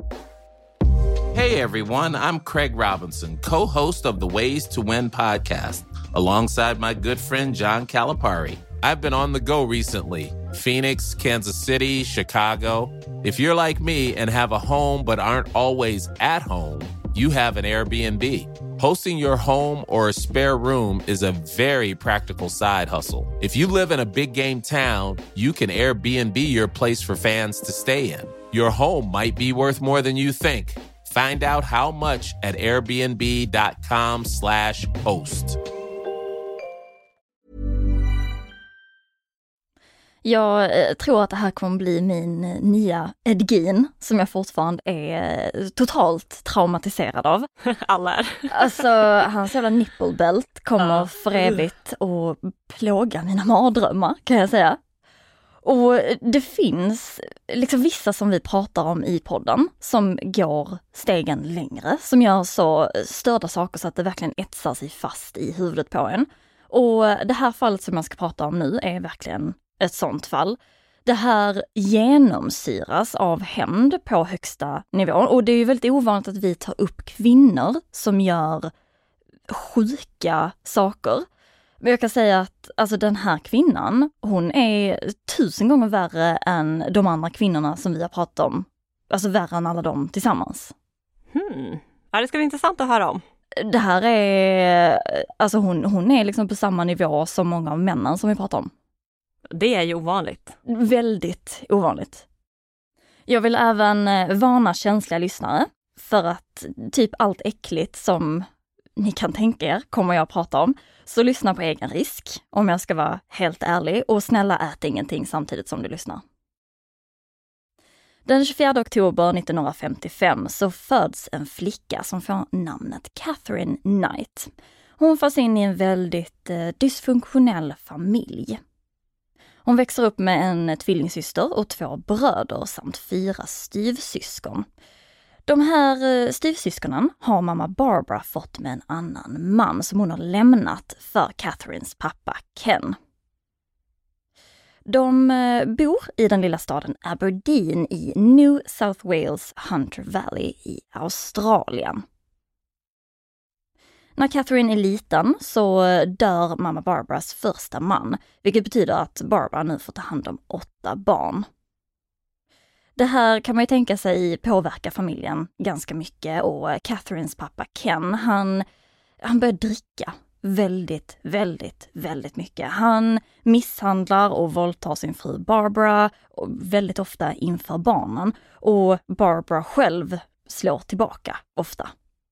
K: Hey everyone, I'm Craig Robinson, co-host of the Ways to Win podcast, alongside my good friend John Calipari. I've been on the go recently. Phoenix, Kansas City, Chicago. If you're like me and have a home but aren't always at home, you have an Airbnb. Hosting your home or a spare room is a very practical side hustle. If you live in a big game town, you can Airbnb your place for fans to stay in. Your home might be worth more than you think. Find out how much at airbnb.com/host.
G: Jag tror att det här kommer bli min nya Ed Gein som jag fortfarande är totalt traumatiserad av.
H: Alla är.
G: Alltså hans jävla nipplebelt kommer för evigt att plåga mina mardrömmar kan jag säga. Och det finns liksom vissa som vi pratar om i podden som går stegen längre, som gör så störda saker så att det verkligen etsar sig fast i huvudet på en. Och det här fallet som jag ska prata om nu är verkligen ett sånt fall. Det här genomsyras av hämnd på högsta nivå, och det är ju väldigt ovanligt att vi tar upp kvinnor som gör sjuka saker. Men jag kan säga att alltså, den här kvinnan, hon är 1000 gånger värre än de andra kvinnorna som vi har pratat om. Alltså värre än alla dem tillsammans.
H: Ja, det ska bli intressant att höra om.
G: Det här är, alltså hon är liksom på samma nivå som många av männen som vi pratar om.
H: Det är ju ovanligt.
G: Väldigt ovanligt. Jag vill även varna känsliga lyssnare för att typ allt äckligt som ni kan tänka er kommer jag prata om. Så lyssna på egen risk, om jag ska vara helt ärlig, och snälla ät ingenting samtidigt som du lyssnar. Den 24 oktober 1955 så föds en flicka som får namnet Catherine Knight. Hon föds in i en väldigt dysfunktionell familj. Hon växer upp med en tvillingsyster och 2 bröder samt 4 styvsyskon. De här styvsyskonen har mamma Barbara fått med en annan man som hon har lämnat för Catherines pappa Ken. De bor i den lilla staden Aberdeen i New South Wales Hunter Valley i Australien. När Catherine är liten så dör mamma Barbaras första man, vilket betyder att Barbara nu får ta hand om 8 barn. Det här kan man ju tänka sig påverkar familjen ganska mycket, och Catherines pappa Ken, han börjar dricka väldigt mycket. Han misshandlar och våldtar sin fru Barbara, och väldigt ofta inför barnen, och Barbara själv slår tillbaka ofta.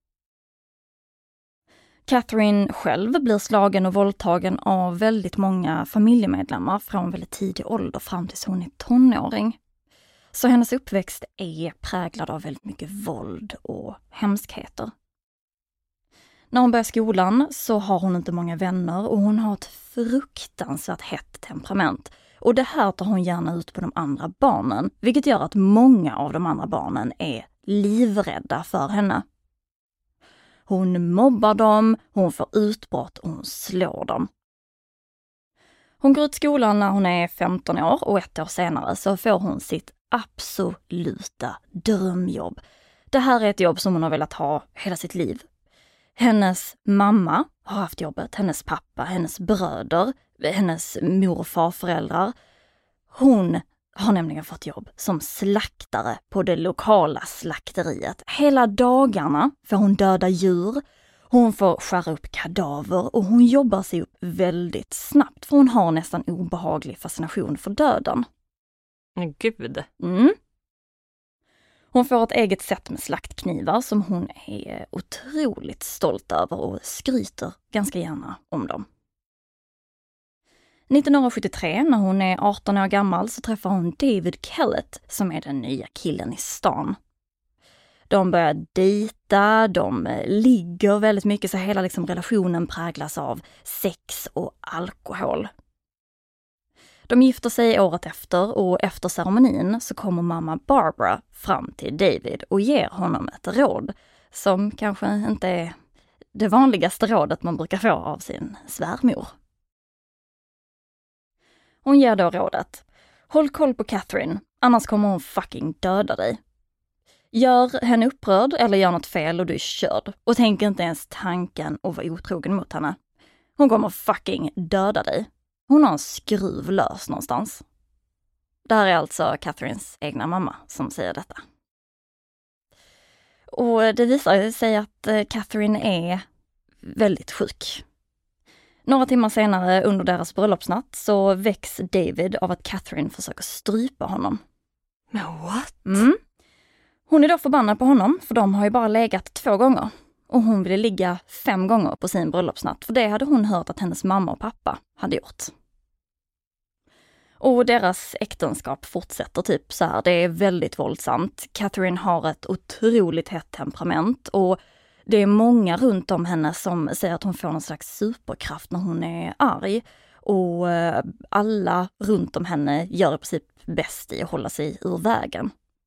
G: Catherine själv blir slagen och våldtagen av väldigt många familjemedlemmar från väldigt tidig ålder fram tills hon är tonåring. Så hennes uppväxt är präglad av väldigt mycket våld och hemskheter. När hon börjar skolan så har hon inte många vänner, och hon har ett fruktansvärt hett temperament. Och det här tar hon gärna ut på de andra barnen, vilket gör att många av de andra barnen är livrädda för henne. Hon mobbar dem, hon får utbrott och hon slår dem. Hon går ut skolan när hon är 15 år, och 1 år senare så får hon sitt absoluta drömjobb. Det här är ett jobb som hon har velat ha hela sitt liv. Hennes mamma har haft jobbet, hennes pappa, hennes bröder, hennes mor- och farföräldrar. Hon har nämligen fått jobb som slaktare på det lokala slakteriet. Hela dagarna får hon döda djur, hon får skära upp kadaver, och hon jobbar sig upp väldigt snabbt, för hon har nästan obehaglig fascination för döden.
H: Gud.
G: Hon får ett eget sätt med slaktknivar som hon är otroligt stolt över och skryter ganska gärna om dem. 1973, när hon är 18 år gammal, så träffar hon David Kellett som är den nya killen i stan. De börjar dejta, de ligger väldigt mycket, så hela relationen präglas av sex och alkohol. De gifter sig året efter, och efter ceremonin så kommer mamma Barbara fram till David och ger honom ett råd som kanske inte är det vanligaste rådet man brukar få av sin svärmor. Hon ger då rådet: håll koll på Catherine, annars kommer hon fucking döda dig. Gör henne upprörd eller gör något fel och du är körd, och tänk inte ens tanken att vara otrogen mot henne. Hon kommer fucking döda dig. Hon har en skruv lös någonstans. Det här är alltså Catherines egna mamma som säger detta. Och det visar sig att Catherine är väldigt sjuk. Några timmar senare under deras bröllopsnatt så väcks David av att Catherine försöker strypa honom.
H: Men what?
G: Hon är då förbannad på honom, för de har ju bara legat 2 gånger. Och hon ville ligga 5 gånger på sin bröllopsnatt, för det hade hon hört att hennes mamma och pappa hade gjort. Och deras äktenskap fortsätter typ så här. Det är väldigt våldsamt. Catherine har ett otroligt hett temperament, och det är många runt om henne som säger att hon får någon slags superkraft när hon är arg. och alla runt om henne gör i princip bäst i att hålla sig ur vägen.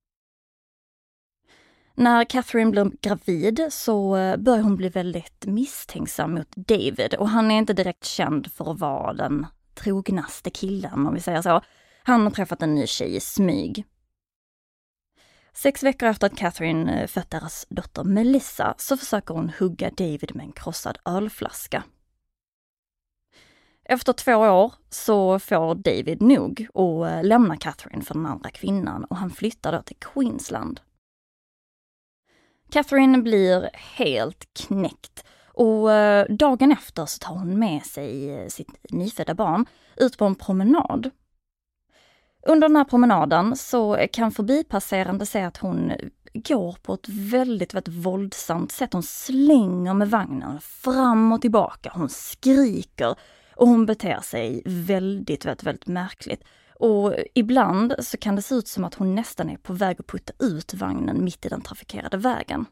G: När Catherine blir gravid så börjar hon bli väldigt misstänksam mot David, och han är inte direkt känd för att vara den trognaste killen, om vi säger så. Han har träffat en ny tjej i smyg. 6 veckor efter att Catherine fött deras dotter Melissa så försöker hon hugga David med en krossad ölflaska. Efter 2 år så får David nog och lämnar Catherine för den andra kvinnan, och han flyttar då till Queensland. Catherine blir helt knäckt, och dagen efter så tar hon med sig sitt nyfödda barn ut på en promenad. Under den här promenaden så kan förbipasserande se att hon går på ett väldigt, väldigt våldsamt sätt. Hon slänger med vagnen fram och tillbaka, hon skriker och hon beter sig väldigt, väldigt, väldigt märkligt. Och ibland så kan det se ut som att hon nästan är på väg att putta ut vagnen mitt i den trafikerade vägen.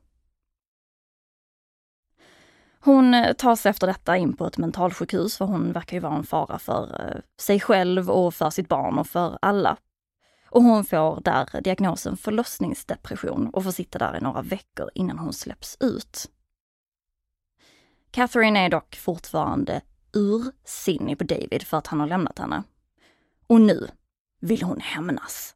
G: Hon tar sig efter detta in på ett mentalsjukhus, för hon verkar ju vara en fara för sig själv och för sitt barn och för alla. Och hon får där diagnosen förlossningsdepression och får sitta där i några veckor innan hon släpps ut. Catherine är dock fortfarande ursinnig på David för att han har lämnat henne. Och nu vill hon hämnas.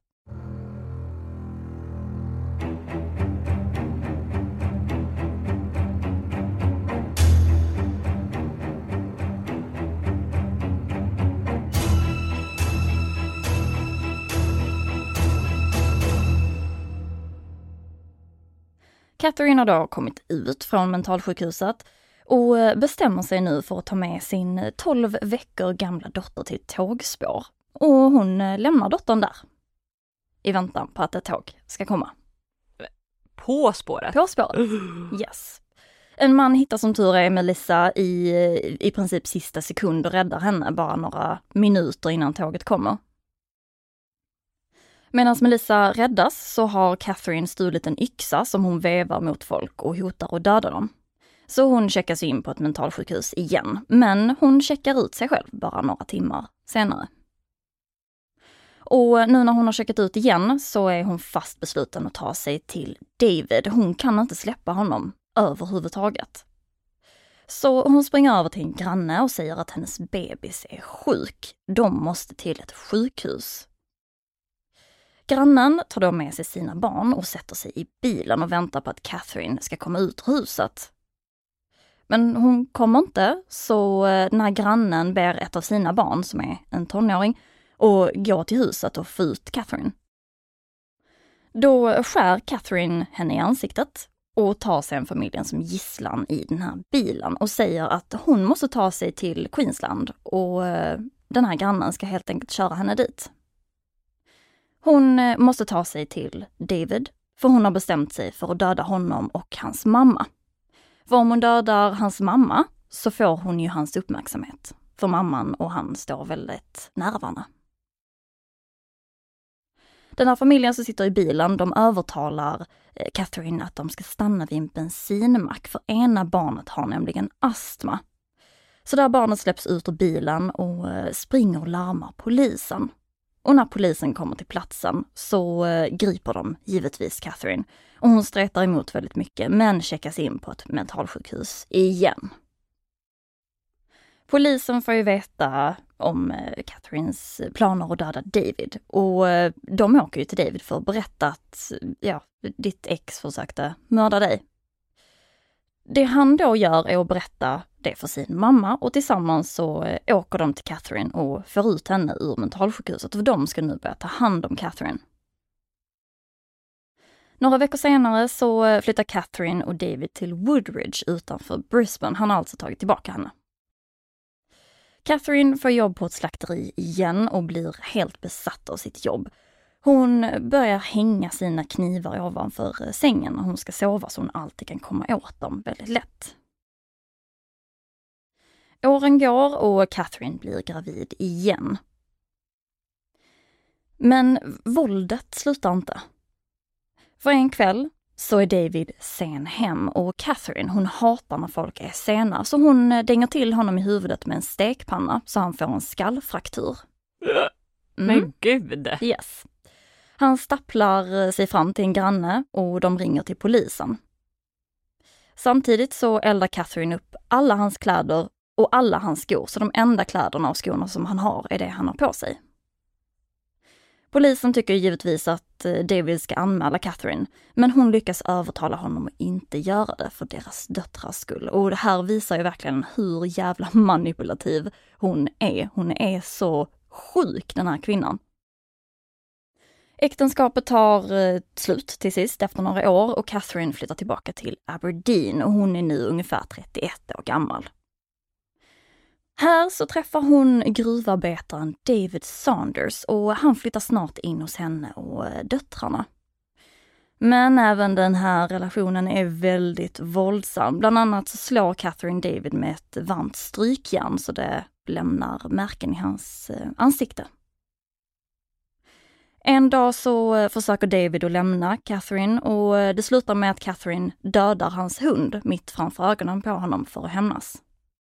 G: Catherine har då kommit ut från mentalsjukhuset och bestämmer sig nu för att ta med sin 12 veckor gamla dotter till ett tågspår. Och hon lämnar dottern där i väntan på att ett tåg ska komma.
F: På spåret?
G: På spåret, yes. En man hittar som tur är Melissa i princip sista sekund och räddar henne bara några minuter innan tåget kommer. Medan Melissa räddas så har Catherine stulit en yxa som hon vevar mot folk och hotar att döda dem. Så hon checkas in på ett mentalsjukhus igen, men hon checkar ut sig själv bara några timmar senare. Och nu när hon har checkat ut igen så är hon fast besluten att ta sig till David. Hon kan inte släppa honom överhuvudtaget. Så hon springer över till en granne och säger att hennes bebis är sjuk. De måste till ett sjukhus. Grannen tar då med sig sina barn och sätter sig i bilen och väntar på att Catherine ska komma ut ur huset. Men hon kommer inte, så den här grannen ber ett av sina barn, som är en tonåring, och gå till huset och få ut Catherine. Då skär Catherine henne i ansiktet och tar sen familjen som gisslan i den här bilen och säger att hon måste ta sig till Queensland och den här grannen ska helt enkelt köra henne dit. Hon måste ta sig till David, för hon har bestämt sig för att döda honom och hans mamma. För om hon dödar hans mamma så får hon ju hans uppmärksamhet. För mamman och han står väldigt nära varandra. Den här familjen som sitter i bilen, de övertalar Catherine att de ska stanna vid en bensinmack, för ena barnet har nämligen astma. Så där barnet släpps ut ur bilen och springer och larmar polisen. Och när polisen kommer till platsen så griper de givetvis Catherine. Och hon stretar emot väldigt mycket, men checkas in på ett mentalsjukhus igen. Polisen får ju veta om Catherines planer att döda David. Och de åker ju till David för att berätta att ditt ex försökte mörda dig. Det han då gör är att berätta det för sin mamma, och tillsammans så åker de till Catherine och för ut henne ur mentalsjukhuset, för de ska nu börja ta hand om Catherine. Några veckor senare så flyttar Catherine och David till Woodridge utanför Brisbane. Han har alltså tagit tillbaka henne. Catherine får jobb på ett slakteri igen och blir helt besatt av sitt jobb. Hon börjar hänga sina knivar ovanför sängen och hon ska sova så hon alltid kan komma åt dem väldigt lätt. Åren går och Catherine blir gravid igen. Men våldet slutar inte. För en kväll så är David sen hem och Catherine, hon hatar när folk är sena, så hon dänger till honom i huvudet med en stekpanna så han får en skallfraktur.
F: Men gud!
G: Yes. Han stapplar sig fram till en granne och de ringer till polisen. Samtidigt så eldar Catherine upp alla hans kläder och alla hans skor, så de enda kläderna och skorna som han har är det han har på sig. Polisen tycker givetvis att David ska anmäla Catherine, men hon lyckas övertala honom att inte göra det för deras döttrars skull. Och det här visar ju verkligen hur jävla manipulativ hon är. Hon är så sjuk, den här kvinnan. Äktenskapet tar slut till sist efter några år och Catherine flyttar tillbaka till Aberdeen och hon är nu ungefär 31 år gammal. Här så träffar hon gruvarbetaren David Saunders och han flyttar snart in hos henne och döttrarna. Men även den här relationen är väldigt våldsam. Bland annat så slår Catherine David med ett varmt strykjärn så det lämnar märken i hans ansikte. En dag så försöker David att lämna Catherine och det slutar med att Catherine dödar hans hund mitt framför ögonen på honom för att hämnas.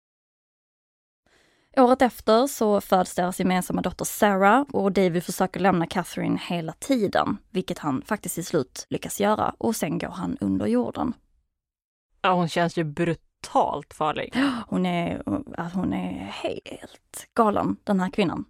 G: Året efter så föds deras gemensamma dotter Sarah och David försöker lämna Catherine hela tiden, vilket han faktiskt i slut lyckas göra och sen går han under jorden.
F: Ja, hon känns ju brutalt farlig.
G: Hon är helt galen, den här kvinnan.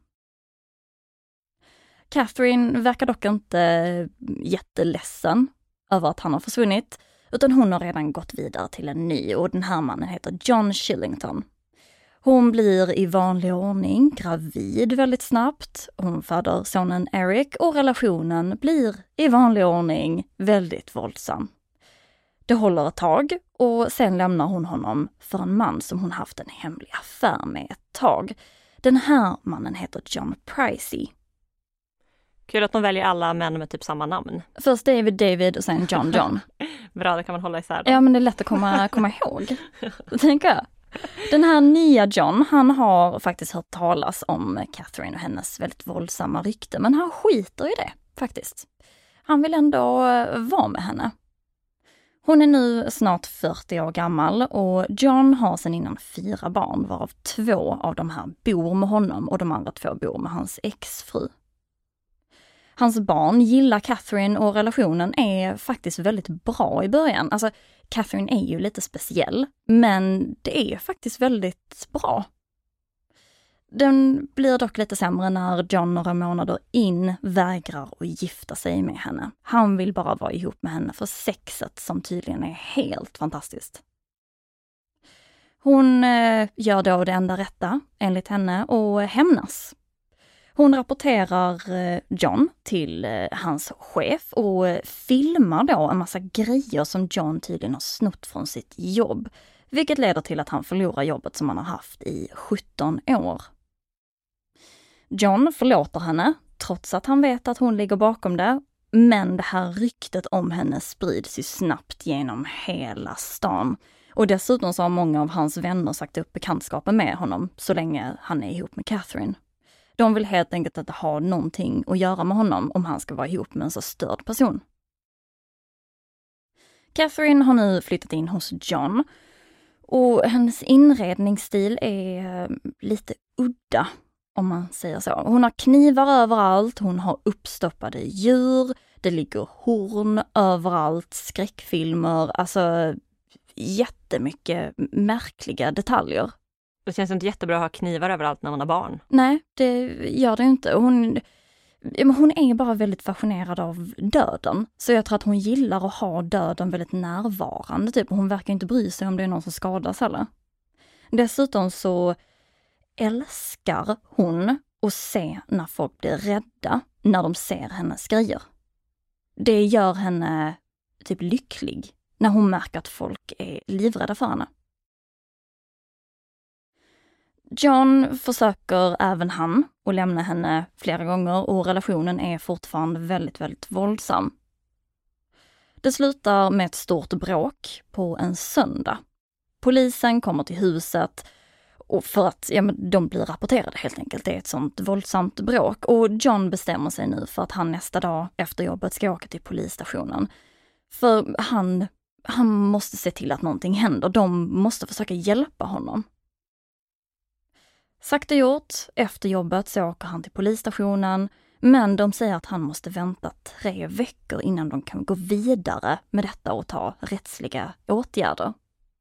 G: Catherine verkar dock inte jätteledsen över att han har försvunnit, utan hon har redan gått vidare till en ny och den här mannen heter John Shillington. Hon blir i vanlig ordning gravid väldigt snabbt, hon föder sonen Eric och relationen blir i vanlig ordning väldigt våldsam. Det håller ett tag och sen lämnar hon honom för en man som hon haft en hemlig affär med ett tag. Den här mannen heter John Pricey.
F: Kul att de väljer alla män med typ samma namn.
G: Först David och sen John.
F: Bra, det kan man hålla isär.
G: Ja, men det är lätt att komma ihåg. Tänker jag. Den här nya John, han har faktiskt hört talas om Catherine och hennes väldigt våldsamma rykte, men han skiter i det faktiskt. Han vill ändå vara med henne. Hon är nu snart 40 år gammal och John har sedan innan 4 barn, varav 2 av de här bor med honom och de andra 2 bor med hans exfru. Hans barn gillar Catherine och relationen är faktiskt väldigt bra i början. Alltså, Catherine är ju lite speciell, men det är faktiskt väldigt bra. Den blir dock lite sämre när John några månader in vägrar att gifta sig med henne. Han vill bara vara ihop med henne för sexet som tydligen är helt fantastiskt. Hon gör då det enda rätta enligt henne och hämnas. Hon rapporterar John till hans chef och filmar då en massa grejer som John tydligen har snott från sitt jobb, vilket leder till att han förlorar jobbet som han har haft i 17 år. John förlåter henne, trots att han vet att hon ligger bakom det, men det här ryktet om henne sprids ju snabbt genom hela stan. Och dessutom så har många av hans vänner sagt upp bekantskapen med honom så länge han är ihop med Catherine. De vill helt enkelt inte ha någonting att göra med honom om han ska vara ihop med en så störd person. Catherine har nu flyttat in hos John och hennes inredningsstil är lite udda, om man säger så. Hon har knivar överallt, hon har uppstoppade djur, det ligger horn överallt, skräckfilmer, alltså jättemycket märkliga detaljer.
F: Det känns inte jättebra att ha knivar överallt när man har barn.
G: Nej, det gör det inte. Hon är bara väldigt fascinerad av döden. Så jag tror att hon gillar att ha döden väldigt närvarande. Typ. Hon verkar inte bry sig om det är någon som skadas heller. Dessutom så älskar hon att se när folk blir rädda när de ser hennes grejer. Det gör henne typ lycklig när hon märker att folk är livrädda för henne. John försöker även han att lämna henne flera gånger och relationen är fortfarande väldigt, väldigt våldsam. Det slutar med ett stort bråk på en söndag. Polisen kommer till huset och för att de blir rapporterade helt enkelt. Det är ett sånt våldsamt bråk och John bestämmer sig nu för att han nästa dag efter jobbet ska åka till polisstationen. För han måste se till att någonting händer. De måste försöka hjälpa honom. Sagt och gjort, efter jobbet så åker han till polisstationen, men de säger att han måste vänta 3 veckor innan de kan gå vidare med detta och ta rättsliga åtgärder.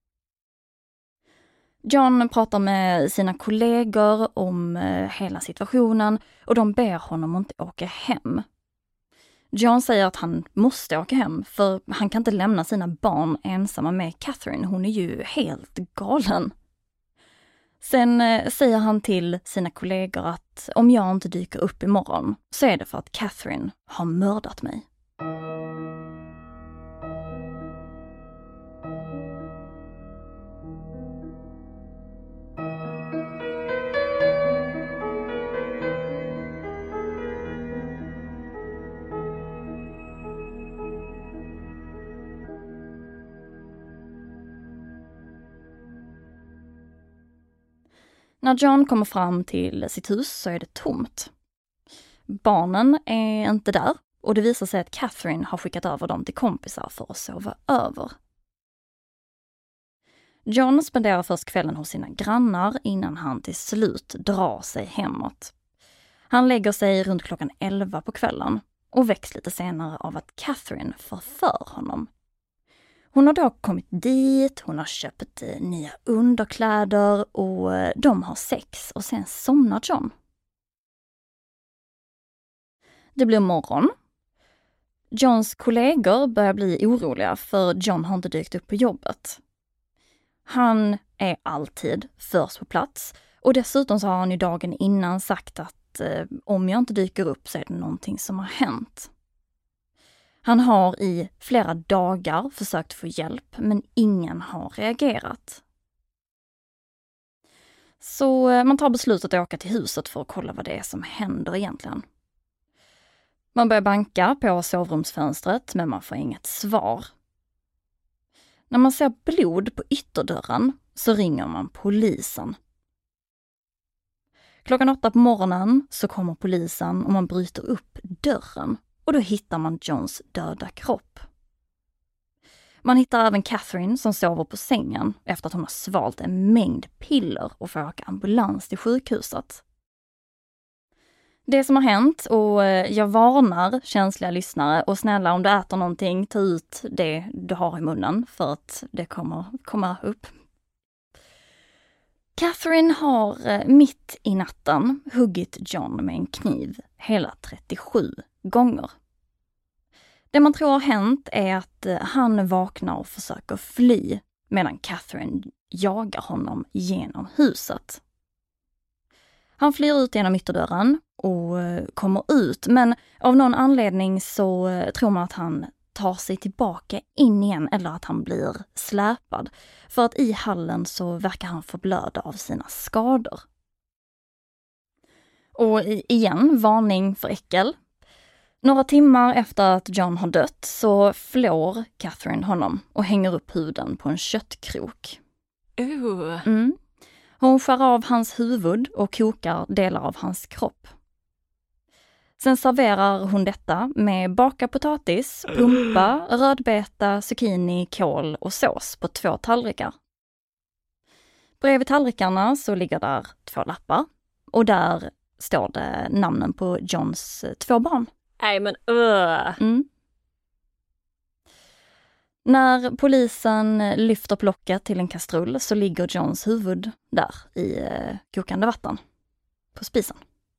G: John pratar med sina kollegor om hela situationen och de ber honom inte åka hem. John säger att han måste åka hem för han kan inte lämna sina barn ensamma med Catherine. Hon är ju helt galen. Sen säger han till sina kollegor att om jag inte dyker upp imorgon så är det för att Catherine har mördat mig. När John kommer fram till sitt hus så är det tomt. Barnen är inte där och det visar sig att Catherine har skickat över dem till kompisar för att sova över. John spenderar först kvällen hos sina grannar innan han till slut drar sig hemåt. Han lägger sig runt klockan 11 på kvällen och väcks lite senare av att Catherine förför honom. Hon har då kommit dit, hon har köpt nya underkläder och de har sex och sen somnar John. Det blir morgon. Johns kollegor börjar bli oroliga för John har inte dykt upp på jobbet. Han är alltid först på plats och dessutom så har han ju dagen innan sagt att om jag inte dyker upp så är det någonting som har hänt. Han har i flera dagar försökt få hjälp men ingen har reagerat. Så man tar beslutet att åka till huset för att kolla vad det är som händer egentligen. Man börjar banka på sovrumsfönstret men man får inget svar. När man ser blod på ytterdörren så ringer man polisen. Klockan 8 på morgonen så kommer polisen och man bryter upp dörren. Och då hittar man Johns döda kropp. Man hittar även Catherine som sover på sängen efter att hon har svalt en mängd piller och får åka ambulans till sjukhuset. Det som har hänt, och jag varnar känsliga lyssnare, och snälla om du äter någonting, ta ut det du har i munnen för att det kommer komma upp. Catherine har mitt i natten huggit John med en kniv hela 37 gånger. Det man tror har hänt är att han vaknar och försöker fly medan Catherine jagar honom genom huset. Han flyr ut genom ytterdörren och kommer ut, men av någon anledning så tror man att han tar sig tillbaka in igen eller att han blir släpad. För att i hallen så verkar han förblöda av sina skador. Och igen, varning för äckel. Några timmar efter att John har dött så flår Catherine honom och hänger upp huden på en köttkrok. Hon skär av hans huvud och kokar delar av hans kropp. Sen serverar hon detta med bakad potatis, pumpa, rödbeta, zucchini, kål och sås på 2 tallrikar. Bredvid tallrikarna så ligger där 2 lappar och där står det namnen på Johns 2 barn.
F: Nej men
G: När polisen lyfter plocket till en kastrull så ligger Johns huvud där i kokande vatten på spisen.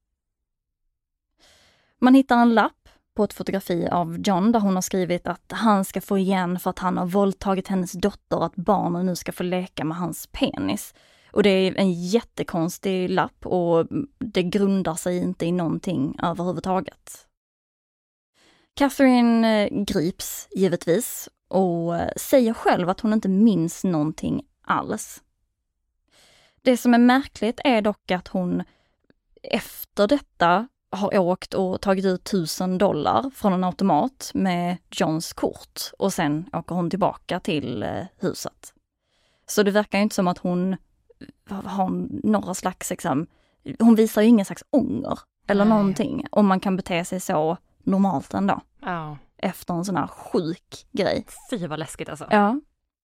G: Man hittar en lapp på ett fotografi av John där hon har skrivit att han ska få igen för att han har våldtagit hennes dotter och att barnen nu ska få leka med hans penis. Och det är en jättekonstig lapp och det grundar sig inte i någonting överhuvudtaget. Catherine grips givetvis och säger själv att hon inte minns någonting alls. Det som är märkligt är dock att hon efter detta har åkt och tagit ut $1000 från en automat med Johns kort och sen åker hon tillbaka till huset. Så det verkar ju inte som att hon har några slags, hon visar ju ingen slags ånger eller någonting om man kan bete sig så normalt ändå.
F: Ja.
G: efter en sån här sjuk grej.
F: Fy vad läskigt alltså.
G: Ja.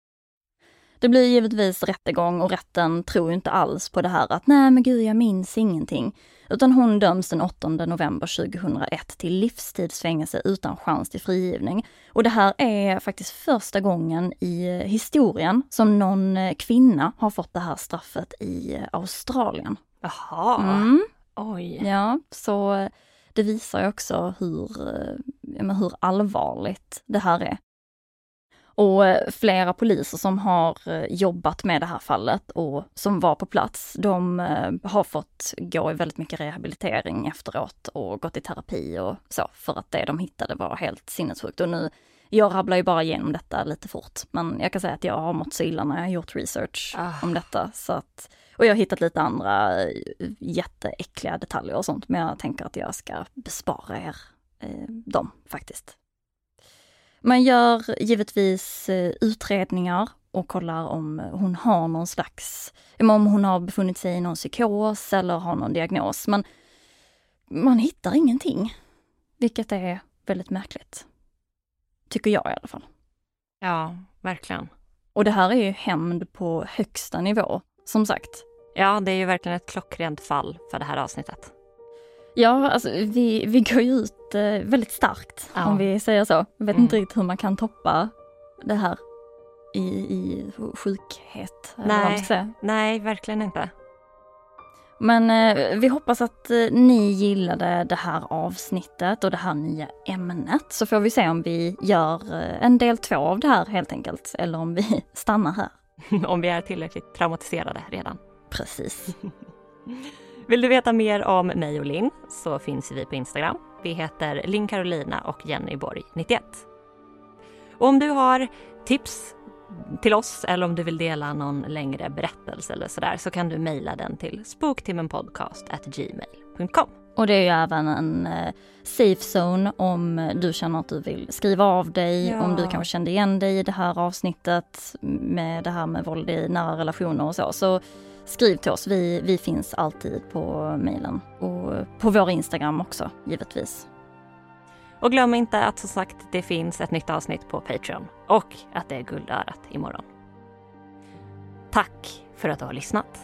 G: Det blir givetvis rättegång och rätten tror inte alls på det här att nej men gud jag minns ingenting. Utan hon döms den 8 november 2001 till livstidsfängelse utan chans till frigivning. Och det här är faktiskt första gången i historien som någon kvinna har fått det här straffet i Australien.
F: Jaha, oj.
G: Ja, så det visar ju också hur allvarligt det här är. Och flera poliser som har jobbat med det här fallet och som var på plats, de har fått gå i väldigt mycket rehabilitering efteråt och gått i terapi och så, för att det de hittade var helt sinnessjukt. Och nu, jag rabblar ju bara igenom detta lite fort, men jag kan säga att jag har mått så illa när jag har gjort research om detta. Så att, och jag har hittat lite andra jätteäckliga detaljer och sånt, men jag tänker att jag ska bespara er dem faktiskt. Man gör givetvis utredningar och kollar om hon har någon slags, om hon har befunnit sig i någon psykos eller har någon diagnos. Men man hittar ingenting, vilket är väldigt märkligt. Tycker jag i alla fall.
F: Ja, verkligen.
G: Och det här är ju hämnd på högsta nivå, som sagt.
F: Ja, det är ju verkligen ett klockrent fall för det här avsnittet.
G: Ja, alltså vi går ju ut väldigt starkt, om vi säger så. Jag vet inte riktigt hur man kan toppa det här i sjukhet.
F: Nej, verkligen inte.
G: Men vi hoppas att ni gillade det här avsnittet och det här nya ämnet. Så får vi se om vi gör en del 2 av det här helt enkelt. Eller om vi stannar här.
F: Om vi är tillräckligt traumatiserade redan.
G: Precis.
F: Vill du veta mer om mig och Linn så finns vi på Instagram. Vi heter Linn Carolina och Jenny Borg 91. Och om du har tips till oss eller om du vill dela någon längre berättelse eller sådär så kan du mejla den till spooktimmenpodcast@gmail.com.
G: Och det är ju även en safe zone om du känner att du vill skriva av dig, om du kanske kände igen dig i det här avsnittet med det här med våld i nära relationer och så. Så skriv till oss, vi finns alltid på mejlen och på vår Instagram också, givetvis.
F: Och glöm inte att som sagt det finns ett nytt avsnitt på Patreon och att det är guldörat imorgon. Tack för att du har lyssnat.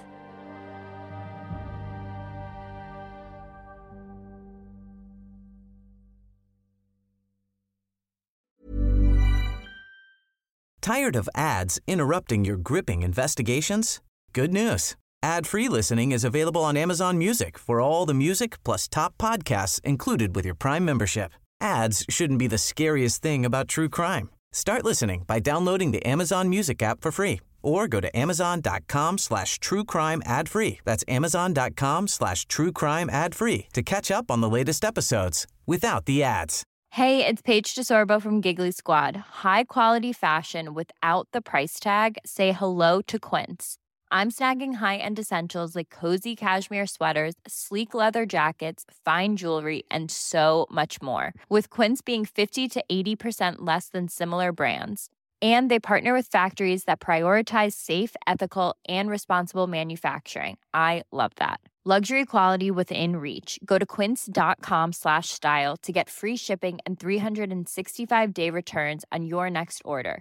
E: Tired of ads interrupting your gripping investigations? Good news. Ad-free listening is available on Amazon Music for all the music plus top podcasts included with your Prime membership. Ads shouldn't be the scariest thing about true crime. Start listening by downloading the Amazon Music app for free or go to amazon.com/truecrime ad-free. That's amazon.com/truecrime ad-free to catch up on the latest episodes without the ads.
A: Hey, it's Paige DeSorbo from Giggly Squad. High quality fashion without the price tag. Say hello to Quince. I'm snagging high-end essentials like cozy cashmere sweaters, sleek leather jackets, fine jewelry, and so much more. With Quince being 50 to 80% less than similar brands. And they partner with factories that prioritize safe, ethical, and responsible manufacturing. I love that. Luxury quality within reach. Go to quince.com/style to get free shipping and 365-day returns on your next order.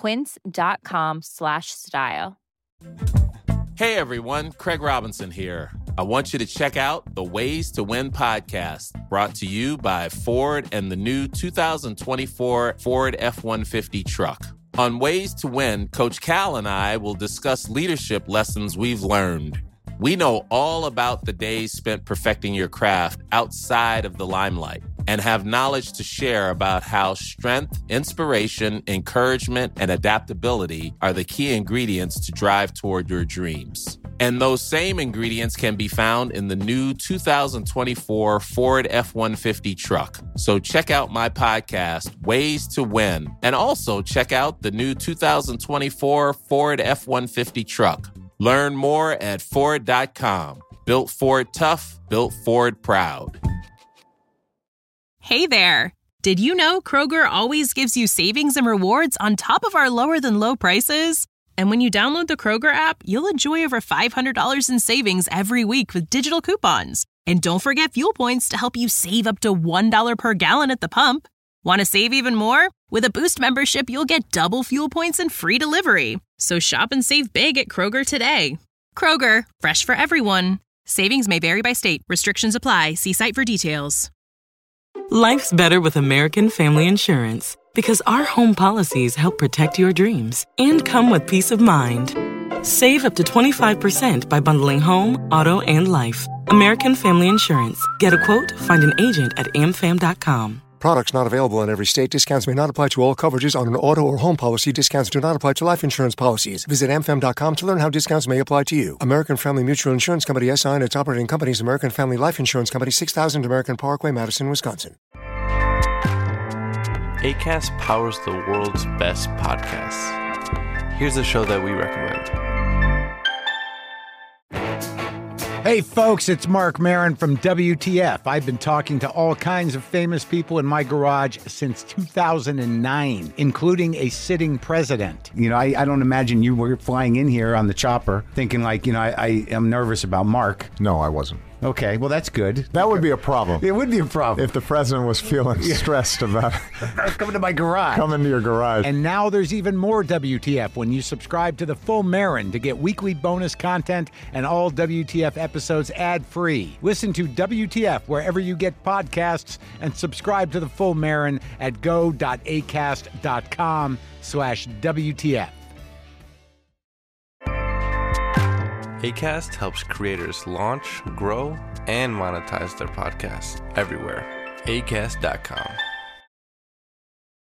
A: Quince.com/style.
K: Hey everyone, Craig Robinson here. I want you to check out the Ways to Win podcast, brought to you by Ford and the new 2024 Ford F-150 truck. On Ways to Win, Coach Cal and I will discuss leadership lessons we've learned. We know all about the days spent perfecting your craft outside of the limelight and have knowledge to share about how strength, inspiration, encouragement, and adaptability are the key ingredients to drive toward your dreams. And those same ingredients can be found in the new 2024 Ford F-150 truck. So check out my podcast, Ways to Win, and also check out the new 2024 Ford F-150 truck. Learn more at Ford.com. Built Ford tough, built Ford proud.
L: Hey there. Did you know Kroger always gives you savings and rewards on top of our lower than low prices? And when you download the Kroger app, you'll enjoy over $500 in savings every week with digital coupons. And don't forget fuel points to help you save up to $1 per gallon at the pump. Want to save even more? With a Boost membership, you'll get double fuel points and free delivery. So shop and save big at Kroger today. Kroger, fresh for everyone. Savings may vary by state. Restrictions apply. See site for details.
M: Life's better with American Family Insurance because our home policies help protect your dreams and come with peace of mind. Save up to 25% by bundling home, auto, and life. American Family Insurance. Get a quote, find an agent at amfam.com.
N: Products not available in every state. Discounts may not apply to all coverages on an auto or home policy. Discounts do not apply to life insurance policies. Visit amfam.com to learn how discounts may apply to you. American Family Mutual Insurance Company, SI, and its operating companies, American Family Life Insurance Company, 6000 American Parkway, Madison, Wisconsin.
O: Acast powers the world's best podcasts. Here's a show that we recommend.
P: Hey folks, it's Mark Maron from WTF. I've been talking to all kinds of famous people in my garage since 2009, including a sitting president. You know, I don't imagine you were flying in here on the chopper thinking like, you know, I am nervous about Mark.
Q: No, I wasn't.
P: Okay, well, that's good.
Q: That would be a problem.
P: It would be a problem.
Q: If the president was feeling stressed about
P: coming to my garage.
Q: Coming to your garage.
P: And now there's even more WTF when you subscribe to The Full Marin to get weekly bonus content and all WTF episodes ad-free. Listen to WTF wherever you get podcasts and subscribe to The Full Marin at go.acast.com/WTF.
O: Acast helps creators launch, grow, and monetize their podcasts everywhere. Acast.com.